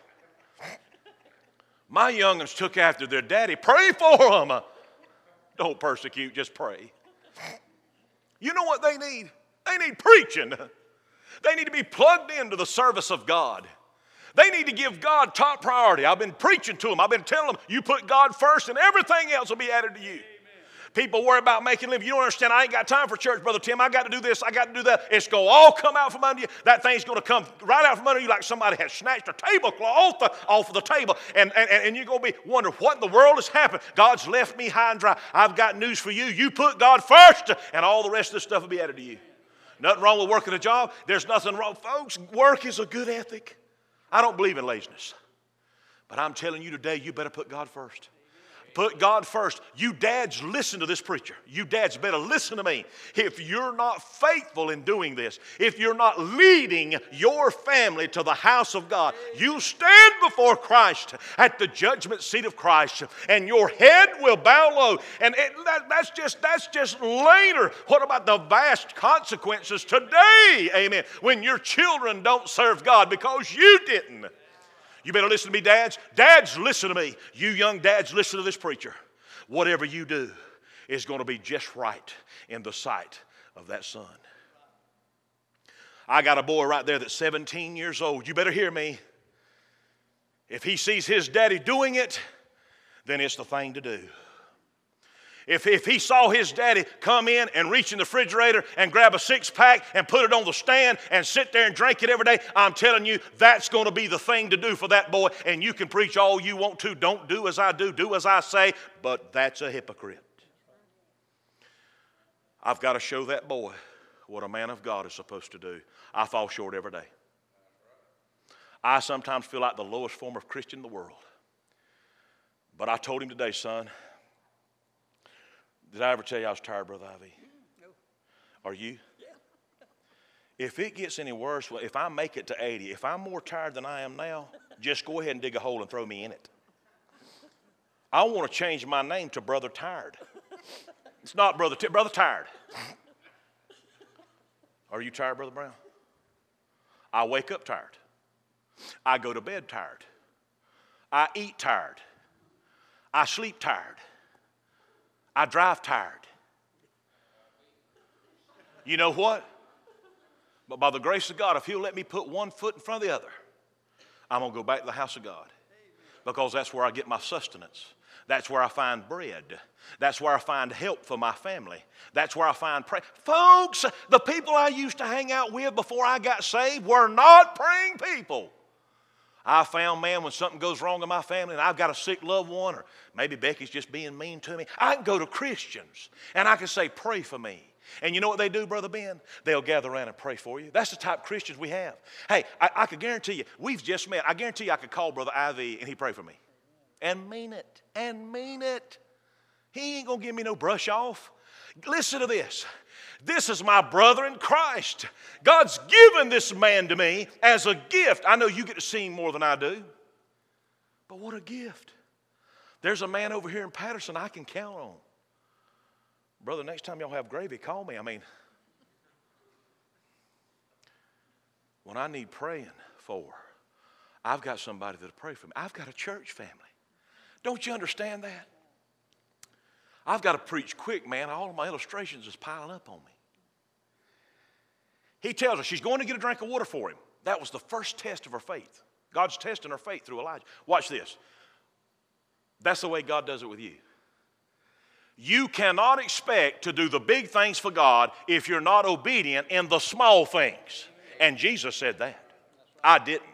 My young'uns took after their daddy. Pray for them. Don't persecute, just pray. You know what they need? They need preaching. They need to be plugged into the service of God. They need to give God top priority. I've been preaching to them. I've been telling them, you put God first and everything else will be added to you. Amen. People worry about making a living. You don't understand, I ain't got time for church, Brother Tim. I got to do this, I got to do that. It's going to all come out from under you. That thing's going to come right out from under you like somebody has snatched a tablecloth off, the, off of the table. And, and, and you're going to be wondering, what in the world has happened? God's left me high and dry. I've got news for you. You put God first, and all the rest of this stuff will be added to you. Nothing wrong with working a job. There's nothing wrong. Folks, work is a good ethic. I don't believe in laziness. But I'm telling you today, you better put God first. Put God first. You dads, listen to this preacher. You dads better listen to me. If you're not faithful in doing this, if you're not leading your family to the house of God, you stand before Christ at the judgment seat of Christ, and your head will bow low. And it, that, that's just that's just later. What about the vast consequences today? Amen. When your children don't serve God because you didn't. You better listen to me, dads. Dads, listen to me. You young dads, listen to this preacher. Whatever you do, is going to be just right in the sight of that son. I got a boy right there that's seventeen years old. You better hear me. If he sees his daddy doing it, then it's the thing to do. If, if he saw his daddy come in and reach in the refrigerator and grab a six-pack and put it on the stand and sit there and drink it every day, I'm telling you, that's going to be the thing to do for that boy. And you can preach all you want to. Don't do as I do, do as I say. But that's a hypocrite. I've got to show that boy what a man of God is supposed to do. I fall short every day. I sometimes feel like the lowest form of Christian in the world. But I told him today, son, did I ever tell you I was tired, Brother Ivy? No. Are you? Yeah. If it gets any worse, well, if I make it to eighty, if I'm more tired than I am now, just go ahead and dig a hole and throw me in it. I want to change my name to Brother Tired. It's not Brother T- Brother Tired. Are you tired, Brother Brown? I wake up tired. I go to bed tired. I eat tired. I sleep tired. I drive tired. You know what? But by the grace of God, if he'll let me put one foot in front of the other, I'm going to go back to the house of God. Because that's where I get my sustenance. That's where I find bread. That's where I find help for my family. That's where I find prayer. Folks, the people I used to hang out with before I got saved were not praying people. I found, man, when something goes wrong in my family and I've got a sick loved one, or maybe Becky's just being mean to me, I can go to Christians and I can say, pray for me. And you know what they do, Brother Ben? They'll gather around and pray for you. That's the type of Christians we have. Hey, I, I could guarantee you, we've just met. I guarantee you I could call Brother Ivy and he'd pray for me. And mean it. And mean it. He ain't going to give me no brush off. Listen to this. This is my brother in Christ. God's given this man to me as a gift. I know you get to see him more than I do. But what a gift. There's a man over here in Patterson I can count on. Brother, next time y'all have gravy, call me. I mean, when I need praying for, I've got somebody that'll pray for me. I've got a church family. Don't you understand that? I've got to preach quick, man. All of my illustrations is piling up on me. He tells her she's going to get a drink of water for him. That was the first test of her faith. God's testing her faith through Elijah. Watch this. That's the way God does it with you. You cannot expect to do the big things for God if you're not obedient in the small things. And Jesus said that. I didn't.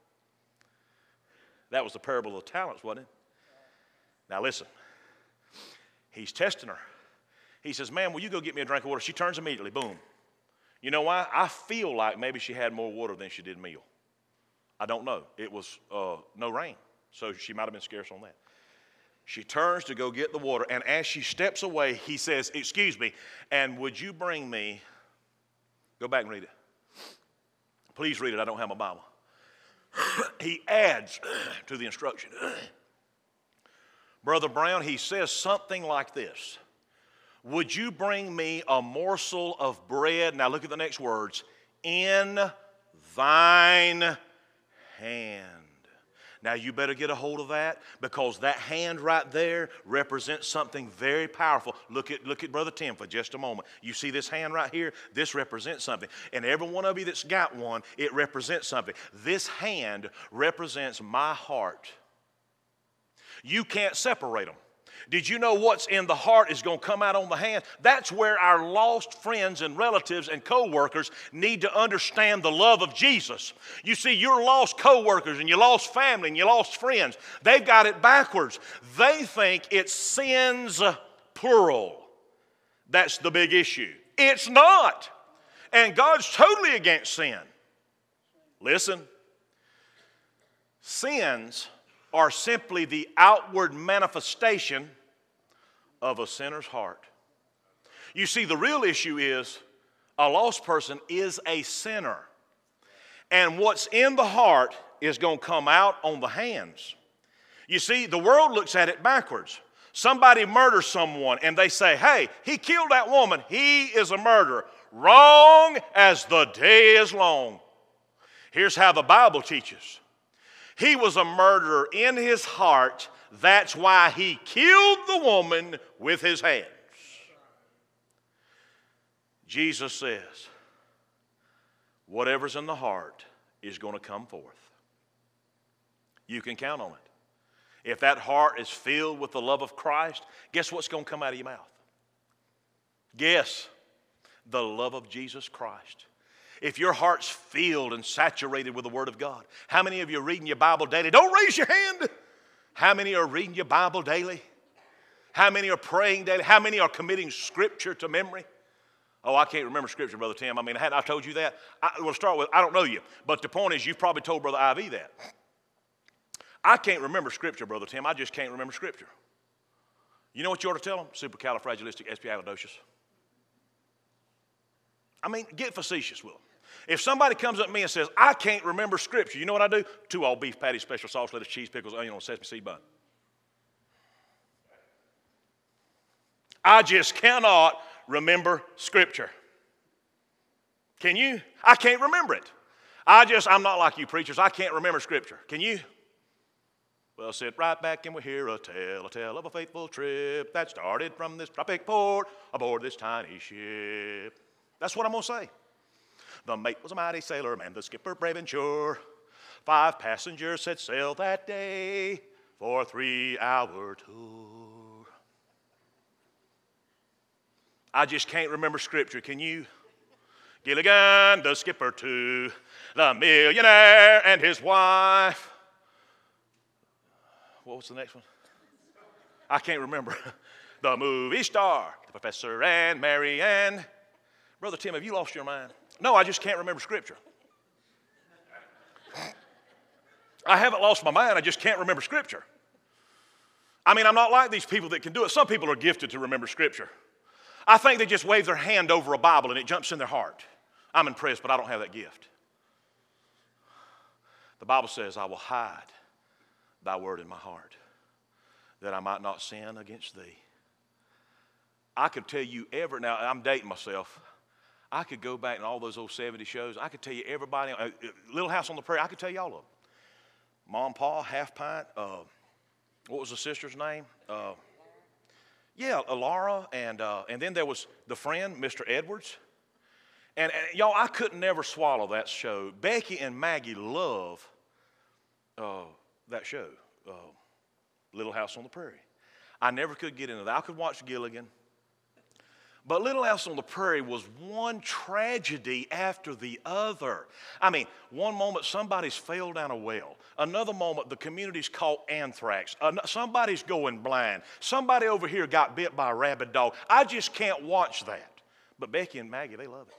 That was the parable of the talents, wasn't it? Now listen. He's testing her. He says, man, will you go get me a drink of water? She turns immediately. Boom. You know why? I feel like maybe she had more water than she did meal. I don't know. It was uh, no rain, so she might have been scarce on that. She turns to go get the water, and as she steps away, he says, excuse me, and would you bring me, go back and read it. Please read it. I don't have my Bible. He adds to the instruction. Brother Brown, he says something like this. Would you bring me a morsel of bread? Now look at the next words. In thine hand. Now you better get a hold of that, because that hand right there represents something very powerful. Look at, look at Brother Tim for just a moment. You see this hand right here? This represents something. And every one of you that's got one, it represents something. This hand represents my heart. You can't separate them. Did you know what's in the heart is going to come out on the hand? That's where our lost friends and relatives and co-workers need to understand the love of Jesus. You see, your lost co-workers and your lost family and your lost friends, they've got it backwards. They think it's sins plural. That's the big issue. It's not. And God's totally against sin. Listen. Sins are simply the outward manifestation of a sinner's heart. You see, the real issue is a lost person is a sinner. And what's in the heart is going to come out on the hands. You see, the world looks at it backwards. Somebody murders someone and they say, hey, he killed that woman. He is a murderer. Wrong as the day is long. Here's how the Bible teaches. He was a murderer in his heart. That's why he killed the woman with his hands. Jesus says, whatever's in the heart is going to come forth. You can count on it. If that heart is filled with the love of Christ, guess what's going to come out of your mouth? Guess. The love of Jesus Christ. If your heart's filled and saturated with the Word of God, how many of you are reading your Bible daily? Don't raise your hand. How many are reading your Bible daily? How many are praying daily? How many are committing Scripture to memory? Oh, I can't remember Scripture, Brother Tim. I mean, hadn't I told you that? I, we'll start with, I don't know you. But the point is, you've probably told Brother I V that. I can't remember Scripture, Brother Tim. I just can't remember Scripture. You know what you ought to tell them? Supercalifragilisticexpialidocious. I mean, get facetious with them. If somebody comes up to me and says, I can't remember Scripture, you know what I do? Two all beef patties, special sauce, lettuce, cheese, pickles, onion on sesame seed bun. I just cannot remember Scripture. Can you? I can't remember it. I just, I'm not like you preachers. I can't remember Scripture. Can you? Well, sit right back and we'll hear a tale, a tale of a faithful trip that started from this tropic port aboard this tiny ship. That's what I'm going to say. The mate was a mighty sailor, man, the skipper brave and sure. Five passengers set sail that day for a three-hour tour. I just can't remember Scripture. Can you? Gilligan, the skipper too, the millionaire and his wife. What was the next one? I can't remember. The movie star, the professor and Mary Ann. Brother Tim, have you lost your mind? No, I just can't remember Scripture. I haven't lost my mind. I just can't remember Scripture. I mean, I'm not like these people that can do it. Some people are gifted to remember Scripture. I think they just wave their hand over a Bible and it jumps in their heart. I'm impressed, but I don't have that gift. The Bible says, I will hide thy word in my heart, that I might not sin against thee. I could tell you every, now I'm dating myself, I could go back in all those old seventies shows, I could tell you everybody, uh, Little House on the Prairie, I could tell you all of them. Mom, Pa, Half Pint, uh, what was the sister's name? Uh, yeah, Laura, and, uh, and then there was the friend, Mister Edwards. And, and y'all, I couldn't never swallow that show. Becky and Maggie love uh, that show, uh, Little House on the Prairie. I never could get into that. I could watch Gilligan. But Little House on the Prairie was one tragedy after the other. I mean, one moment somebody's fell down a well. Another moment the community's caught anthrax. Somebody's going blind. Somebody over here got bit by a rabid dog. I just can't watch that. But Becky and Maggie, they love it.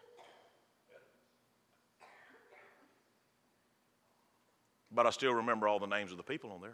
But I still remember all the names of the people on there.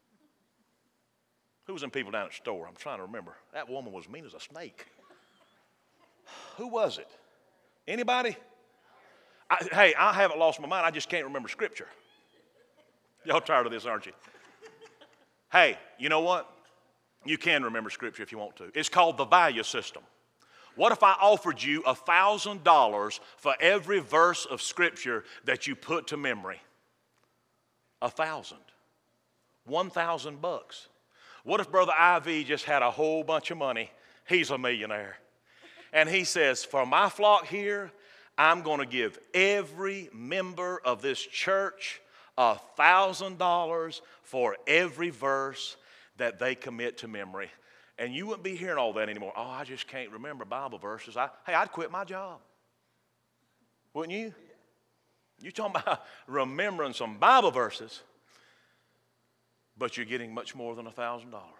Who was them people down at the store? I'm trying to remember. That woman was mean as a snake. Who was it? Anybody? I, hey, I haven't lost my mind. I just can't remember Scripture. Y'all tired of this, aren't you? Hey, you know what? You can remember Scripture if you want to. It's called the value system. What if I offered you one thousand dollars for every verse of Scripture that you put to memory? A thousand. One thousand bucks. What if Brother I V just had a whole bunch of money? He's a millionaire. And he says, for my flock here, I'm going to give every member of this church a thousand dollars for every verse that they commit to memory. And you wouldn't be hearing all that anymore. Oh, I just can't remember Bible verses. I, hey, I'd quit my job. Wouldn't you? You're talking about remembering some Bible verses, but you're getting much more than a thousand dollars.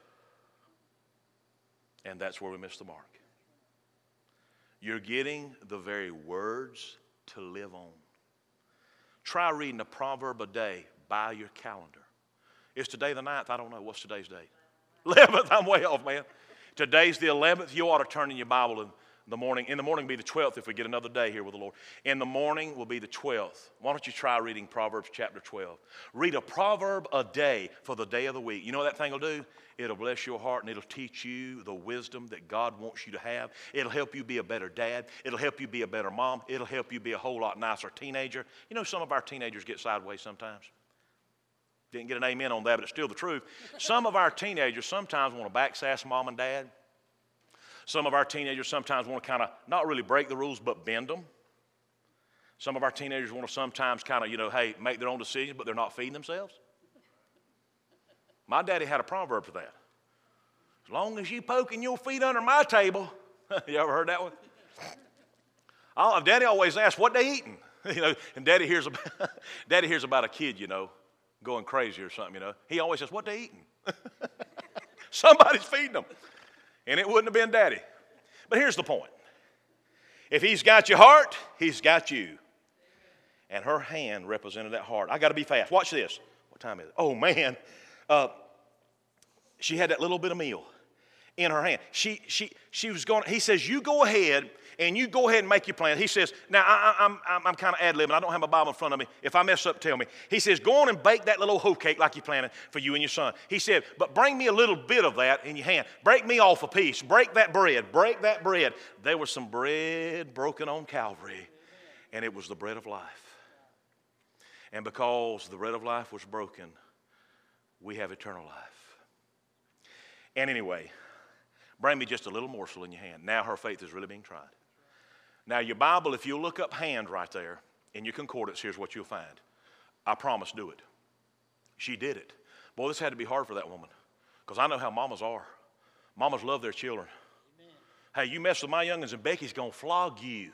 And that's where we miss the mark. You're getting the very words to live on. Try reading a proverb a day by your calendar. Is today the ninth? I don't know. What's today's date? eleventh. I'm way off, man. Today's the eleventh. You ought to turn in your Bible in the morning. In the morning will be the twelfth if we get another day here with the Lord. In the morning will be the twelfth. Why don't you try reading Proverbs chapter twelve? Read a proverb a day for the day of the week. You know what that thing will do? It'll bless your heart and it'll teach you the wisdom that God wants you to have. It'll help you be a better dad. It'll help you be a better mom. It'll help you be a whole lot nicer teenager. You know, some of our teenagers get sideways sometimes. Didn't get an amen on that, but it's still the truth. Some of our teenagers sometimes want to backsass mom and dad. Some of our teenagers sometimes want to kind of not really break the rules, but bend them. Some of our teenagers want to sometimes kind of, you know, hey, make their own decisions, but they're not feeding themselves. My daddy had a proverb for that. As long as you poking your feet under my table. You ever heard that one? I'll, Daddy always asks, what they eating? You know, and Daddy hears about, Daddy hears about a kid, you know, going crazy or something, you know. He always says, what they eating? Somebody's feeding them. And it wouldn't have been Daddy. But here's the point. If he's got your heart, he's got you. And her hand represented that heart. I got to be fast. Watch this. What time is it? Oh, man. Uh, she had that little bit of meal in her hand. She, she, she was going, he says, you go ahead and you go ahead and make your plan. He says, now I, I, I'm, I'm, I'm kind of ad-libbing. I don't have my Bible in front of me. If I mess up, tell me. He says, go on and bake that little hoe cake like you're planning for you and your son. He said, but bring me a little bit of that in your hand. Break me off a piece. Break that bread. Break that bread. There was some bread broken on Calvary, and it was the bread of life. And because the bread of life was broken, we have eternal life. And anyway, bring me just a little morsel in your hand. Now her faith is really being tried. Now your Bible, if you look up hand right there in your concordance, here's what you'll find. I promise, do it. She did it. Boy, this had to be hard for that woman, because I know how mamas are. Mamas love their children. Amen. Hey, you mess with my youngins and Becky's going to flog you.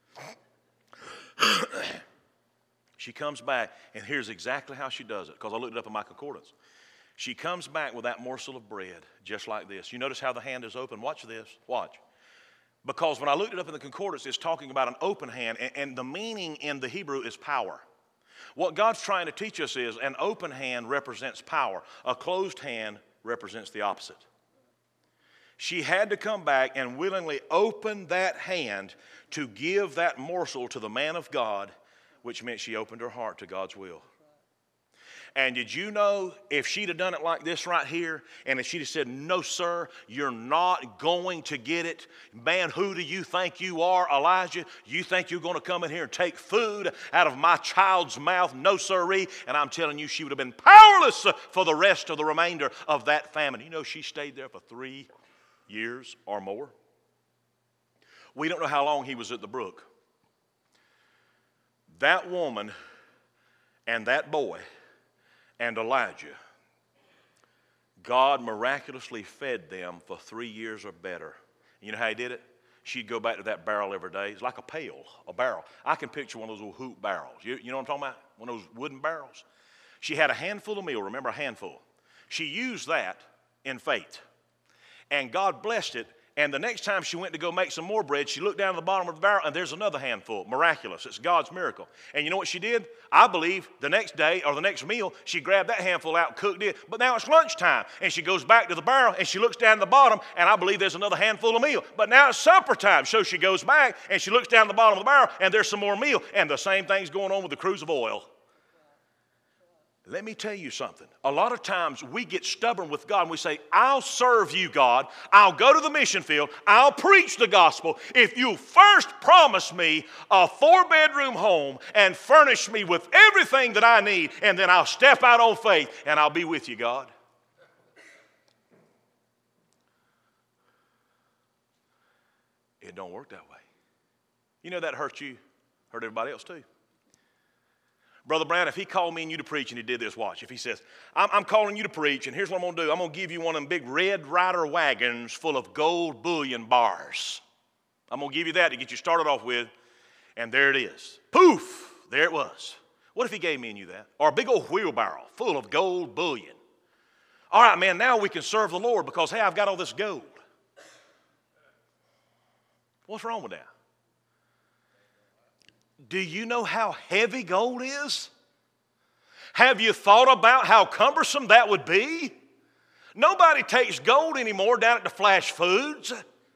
She comes back, and here's exactly how she does it, because I looked it up in my concordance. She comes back with that morsel of bread, just like this. You notice how the hand is open? Watch this. Watch. Because when I looked it up in the concordance, it's talking about an open hand, and, and the meaning in the Hebrew is power. What God's trying to teach us is an open hand represents power. A closed hand represents the opposite. She had to come back and willingly open that hand to give that morsel to the man of God, which meant she opened her heart to God's will. And did you know, if she'd have done it like this right here, and if she'd have said, no, sir, you're not going to get it. Man, who do you think you are, Elijah? You think you're going to come in here and take food out of my child's mouth? No, sirree. And I'm telling you, she would have been powerless for the rest of the remainder of that famine. You know, she stayed there for three years or more. We don't know how long he was at the brook. That woman and that boy and Elijah, God miraculously fed them for three years or better. You know how he did it? She'd go back to that barrel every day. It's like a pail, a barrel. I can picture one of those old hoop barrels. You, you know what I'm talking about? One of those wooden barrels. She had a handful of meal. Remember, a handful. She used that in faith. And God blessed it. And the next time she went to go make some more bread, she looked down at the bottom of the barrel, and there's another handful. Miraculous. It's God's miracle. And you know what she did? I believe the next day or the next meal, she grabbed that handful out and cooked it. But now it's lunchtime, and she goes back to the barrel, and she looks down at the bottom, and I believe there's another handful of meal. But now it's supper time, so she goes back, and she looks down at the bottom of the barrel, and there's some more meal. And the same thing's going on with the cruse of oil. Let me tell you something. A lot of times we get stubborn with God and we say, I'll serve you, God. I'll go to the mission field. I'll preach the gospel if you first promise me a four-bedroom home and furnish me with everything that I need, and then I'll step out on faith and I'll be with you, God. It don't work that way. You know that hurt you, hurt everybody else too. Brother Brown, if he called me and you to preach and he did this, watch. If he says, I'm, I'm calling you to preach, and here's what I'm going to do. I'm going to give you one of them big Red Ryder wagons full of gold bullion bars. I'm going to give you that to get you started off with, and there it is. Poof, there it was. What if he gave me and you that? Or a big old wheelbarrow full of gold bullion. All right, man, now we can serve the Lord because, hey, I've got all this gold. What's wrong with that? Do you know how heavy gold is? Have you thought about how cumbersome that would be? Nobody takes gold anymore down at the Flash Foods.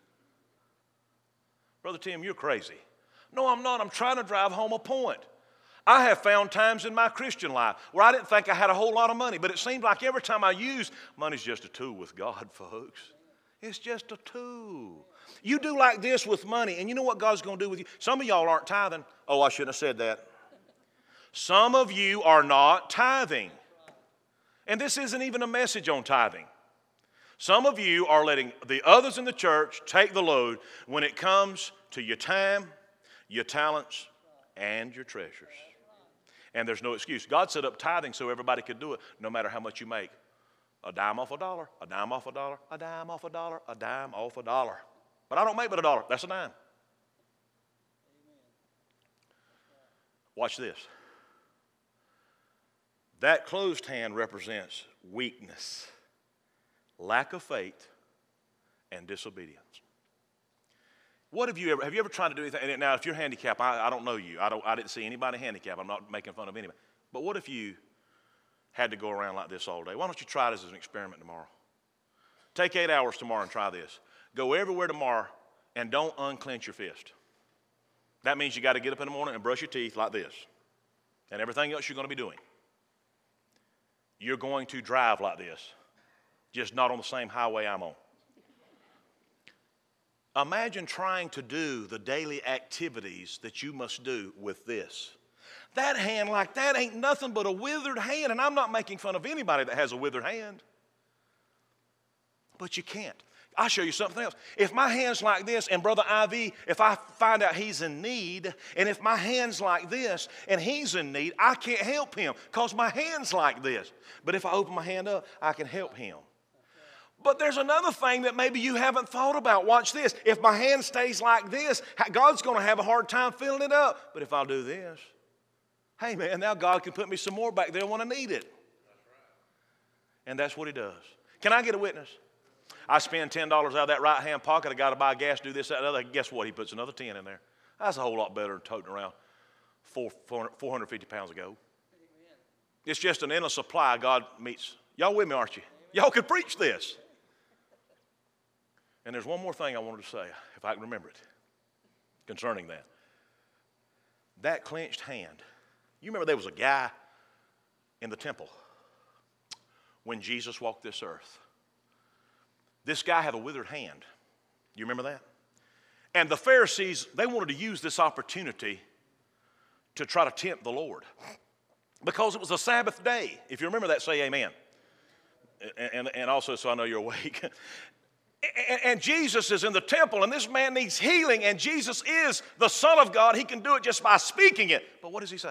Brother Tim, you're crazy. No, I'm not. I'm trying to drive home a point. I have found times in my Christian life where I didn't think I had a whole lot of money, but it seems like every time I use, money's just a tool with God, folks. It's just a tool. You do like this with money, and you know what God's going to do with you? Some of y'all aren't tithing. Oh, I shouldn't have said that. Some of you are not tithing. And this isn't even a message on tithing. Some of you are letting the others in the church take the load when it comes to your time, your talents, and your treasures. And there's no excuse. God set up tithing so everybody could do it, no matter how much you make. A dime off a dollar, a dime off a dollar, a dime off a dollar, a dime off a dollar. But I don't make but a dollar. That's a dime. Watch this. That closed hand represents weakness, lack of faith, and disobedience. What have you ever, have you ever tried to do anything? And now, if you're handicapped, I, I don't know you. I, don't, I didn't see anybody handicapped. I'm not making fun of anybody. But what if you had to go around like this all day? Why don't you try this as an experiment tomorrow? Take eight hours tomorrow and try this. Go everywhere tomorrow and don't unclench your fist. That means you got to get up in the morning and brush your teeth like this. And everything else you're going to be doing. You're going to drive like this, just not on the same highway I'm on. Imagine trying to do the daily activities that you must do with this. That hand like that ain't nothing but a withered hand, and I'm not making fun of anybody that has a withered hand. But you can't. I'll show you something else. If my hand's like this, and Brother I V, if I find out he's in need, and if my hand's like this, and he's in need, I can't help him because my hand's like this. But if I open my hand up, I can help him. But there's another thing that maybe you haven't thought about. Watch this. If my hand stays like this, God's going to have a hard time filling it up. But if I'll do this, hey, man, now God can put me some more back there when I need it. That's right. And that's what he does. Can I get a witness? I spend ten dollars out of that right-hand pocket. I got to buy gas, do this, that, and other. Guess what? He puts another ten in there. That's a whole lot better than toting around four, four hundred fifty pounds ago. Amen. It's just an endless supply God meets. Y'all with me, aren't you? Y'all can preach this. And there's one more thing I wanted to say, if I can remember it, concerning that. That clenched hand. You remember there was a guy in the temple when Jesus walked this earth. This guy had a withered hand. You remember that? And the Pharisees, they wanted to use this opportunity to try to tempt the Lord. Because it was a Sabbath day. If you remember that, say amen. And, and, and also so I know you're awake. And, and Jesus is in the temple, and this man needs healing, and Jesus is the Son of God. He can do it just by speaking it. But what does he say?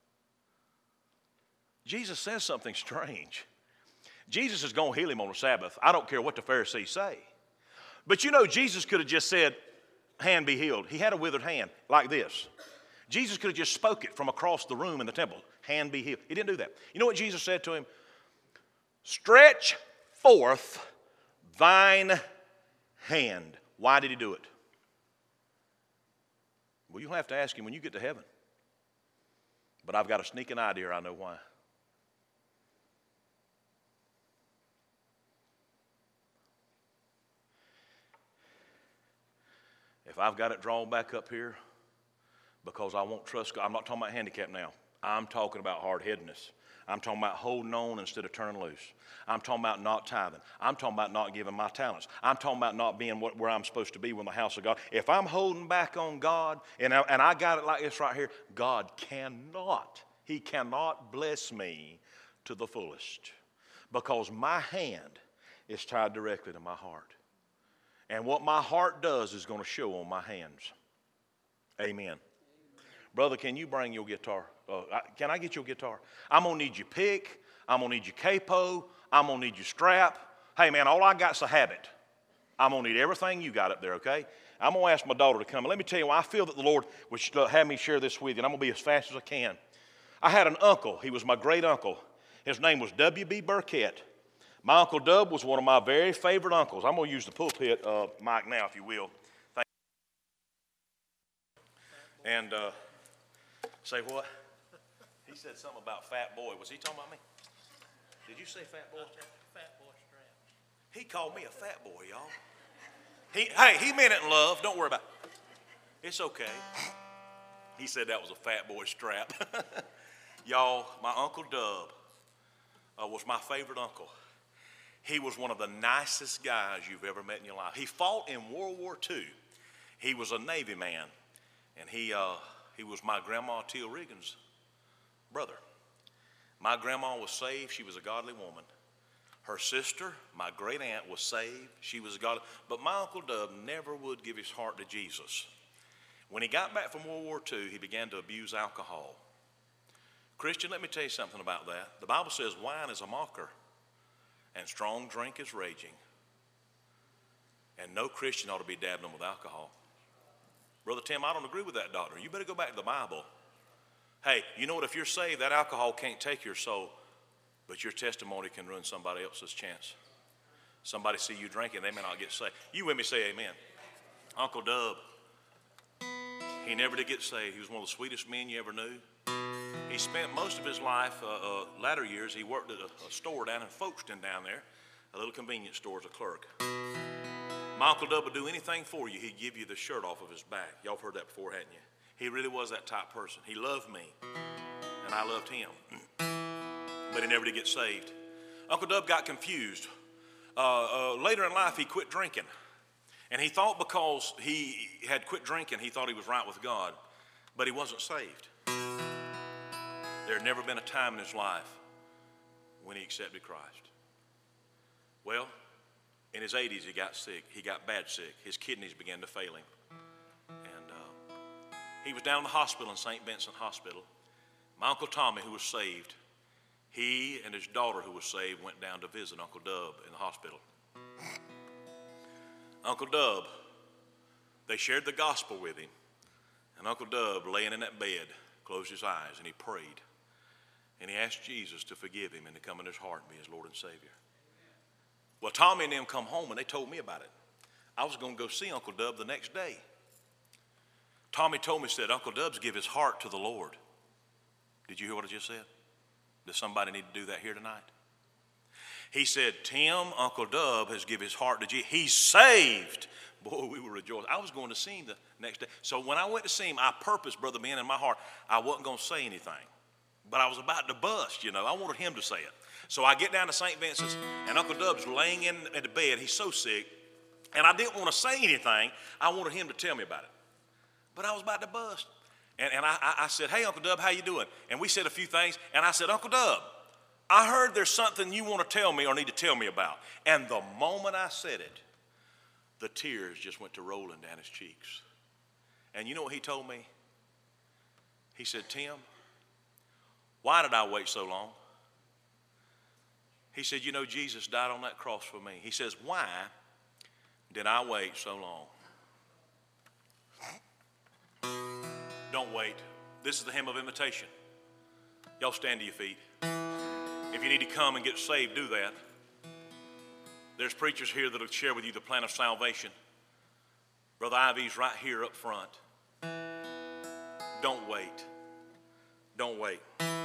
Jesus says something strange. Jesus is going to heal him on the Sabbath. I don't care what the Pharisees say. But you know, Jesus could have just said, hand be healed. He had a withered hand like this. Jesus could have just spoke it from across the room in the temple. Hand be healed. He didn't do that. You know what Jesus said to him? Stretch forth thine hand. Why did he do it? Well, you'll have to ask him when you get to heaven. But I've got a sneaking idea I know why. If I've got it drawn back up here because I won't trust God, I'm not talking about handicap now. I'm talking about hard-headedness. I'm talking about holding on instead of turning loose. I'm talking about not tithing. I'm talking about not giving my talents. I'm talking about not being what, where I'm supposed to be in the house of God. If I'm holding back on God, and I, and I got it like this right here, God cannot, he cannot bless me to the fullest because my hand is tied directly to my heart. And what my heart does is going to show on my hands. Amen. Brother, can you bring your guitar? Uh, can I get your guitar? I'm going to need your pick. I'm going to need your capo. I'm going to need your strap. Hey, man, all I got is a habit. I'm going to need everything you got up there, okay? I'm going to ask my daughter to come. And let me tell you, I feel that the Lord would have me share this with you, and I'm going to be as fast as I can. I had an uncle. He was my great uncle. His name was W B Burkett. My Uncle Dub was one of my very favorite uncles. I'm going to use the pulpit uh, mic now, if you will. Thank you. And uh, say what? He said something about fat boy. Was he talking about me? Did you say fat boy? Fat boy straps. He called me a fat boy, y'all. He, hey, he meant it in love. Don't worry about it. It's okay. He said that was a fat boy strap. Y'all, my Uncle Dub uh, was my favorite uncle. He was one of the nicest guys you've ever met in your life. He fought in World War Two. He was a Navy man, and he, uh, he was my grandma Teal Riggins' brother. My grandma was saved. She was a godly woman. Her sister, my great aunt, was saved. She was God. But my Uncle Dub never would give his heart to Jesus. When he got back from World War Two, he began to abuse alcohol. Christian, let me tell you something about that. The Bible says wine is a mocker, and strong drink is raging. And no Christian ought to be dabbling with alcohol. Brother Tim, I don't agree with that doctrine. You better go back to the Bible. Hey, you know what? If you're saved, that alcohol can't take your soul, but your testimony can ruin somebody else's chance. Somebody see you drinking, they may not get saved. You with me, say amen. Uncle Dub, he never did get saved. He was one of the sweetest men you ever knew. He spent most of his life, uh, uh, latter years, he worked at a, a store down in Folkestone down there, a little convenience store as a clerk. My Uncle Dub would do anything for you. He'd give you the shirt off of his back. Y'all have heard that before, hadn't you? He really was that type person. He loved me, and I loved him. But he never did get saved. Uncle Dub got confused. Uh, uh, later in life, he quit drinking. And he thought because he had quit drinking, he thought he was right with God. But he wasn't saved. There had never been a time in his life when he accepted Christ. Well, in his eighties, he got sick. He got bad sick. His kidneys began to fail him. And uh, he was down in the hospital in Saint Vincent Hospital. My Uncle Tommy, who was saved, he and his daughter, who was saved, went down to visit Uncle Dub in the hospital. Uncle Dub, they shared the gospel with him. And Uncle Dub, laying in that bed, closed his eyes and he prayed. And he asked Jesus to forgive him and to come in his heart and be his Lord and Savior. Well, Tommy and them come home and they told me about it. I was going to go see Uncle Dub the next day. Tommy told me, said, Uncle Dub's give his heart to the Lord. Did you hear what I just said? Does somebody need to do that here tonight? He said, Tim, Uncle Dub has given his heart to Jesus. He's saved. Boy, we were rejoicing. I was going to see him the next day. So when I went to see him, I purposed, Brother Ben, in my heart, I wasn't going to say anything. But I was about to bust, you know. I wanted him to say it. So I get down to Saint Vincent's, and Uncle Dub's laying in, in the bed. He's so sick. And I didn't want to say anything. I wanted him to tell me about it. But I was about to bust. And, and I, I said, hey, Uncle Dub, how you doing? And we said a few things. And I said, Uncle Dub, I heard there's something you want to tell me or need to tell me about. And the moment I said it, the tears just went to rolling down his cheeks. And you know what he told me? He said, Tim, why did I wait so long? He said, you know, Jesus died on that cross for me. He says, why did I wait so long? Don't wait. This is the hymn of invitation. Y'all stand to your feet. If you need to come and get saved, do that. There's preachers here that will share with you the plan of salvation. Brother Ivy's right here up front. Don't wait. Don't wait.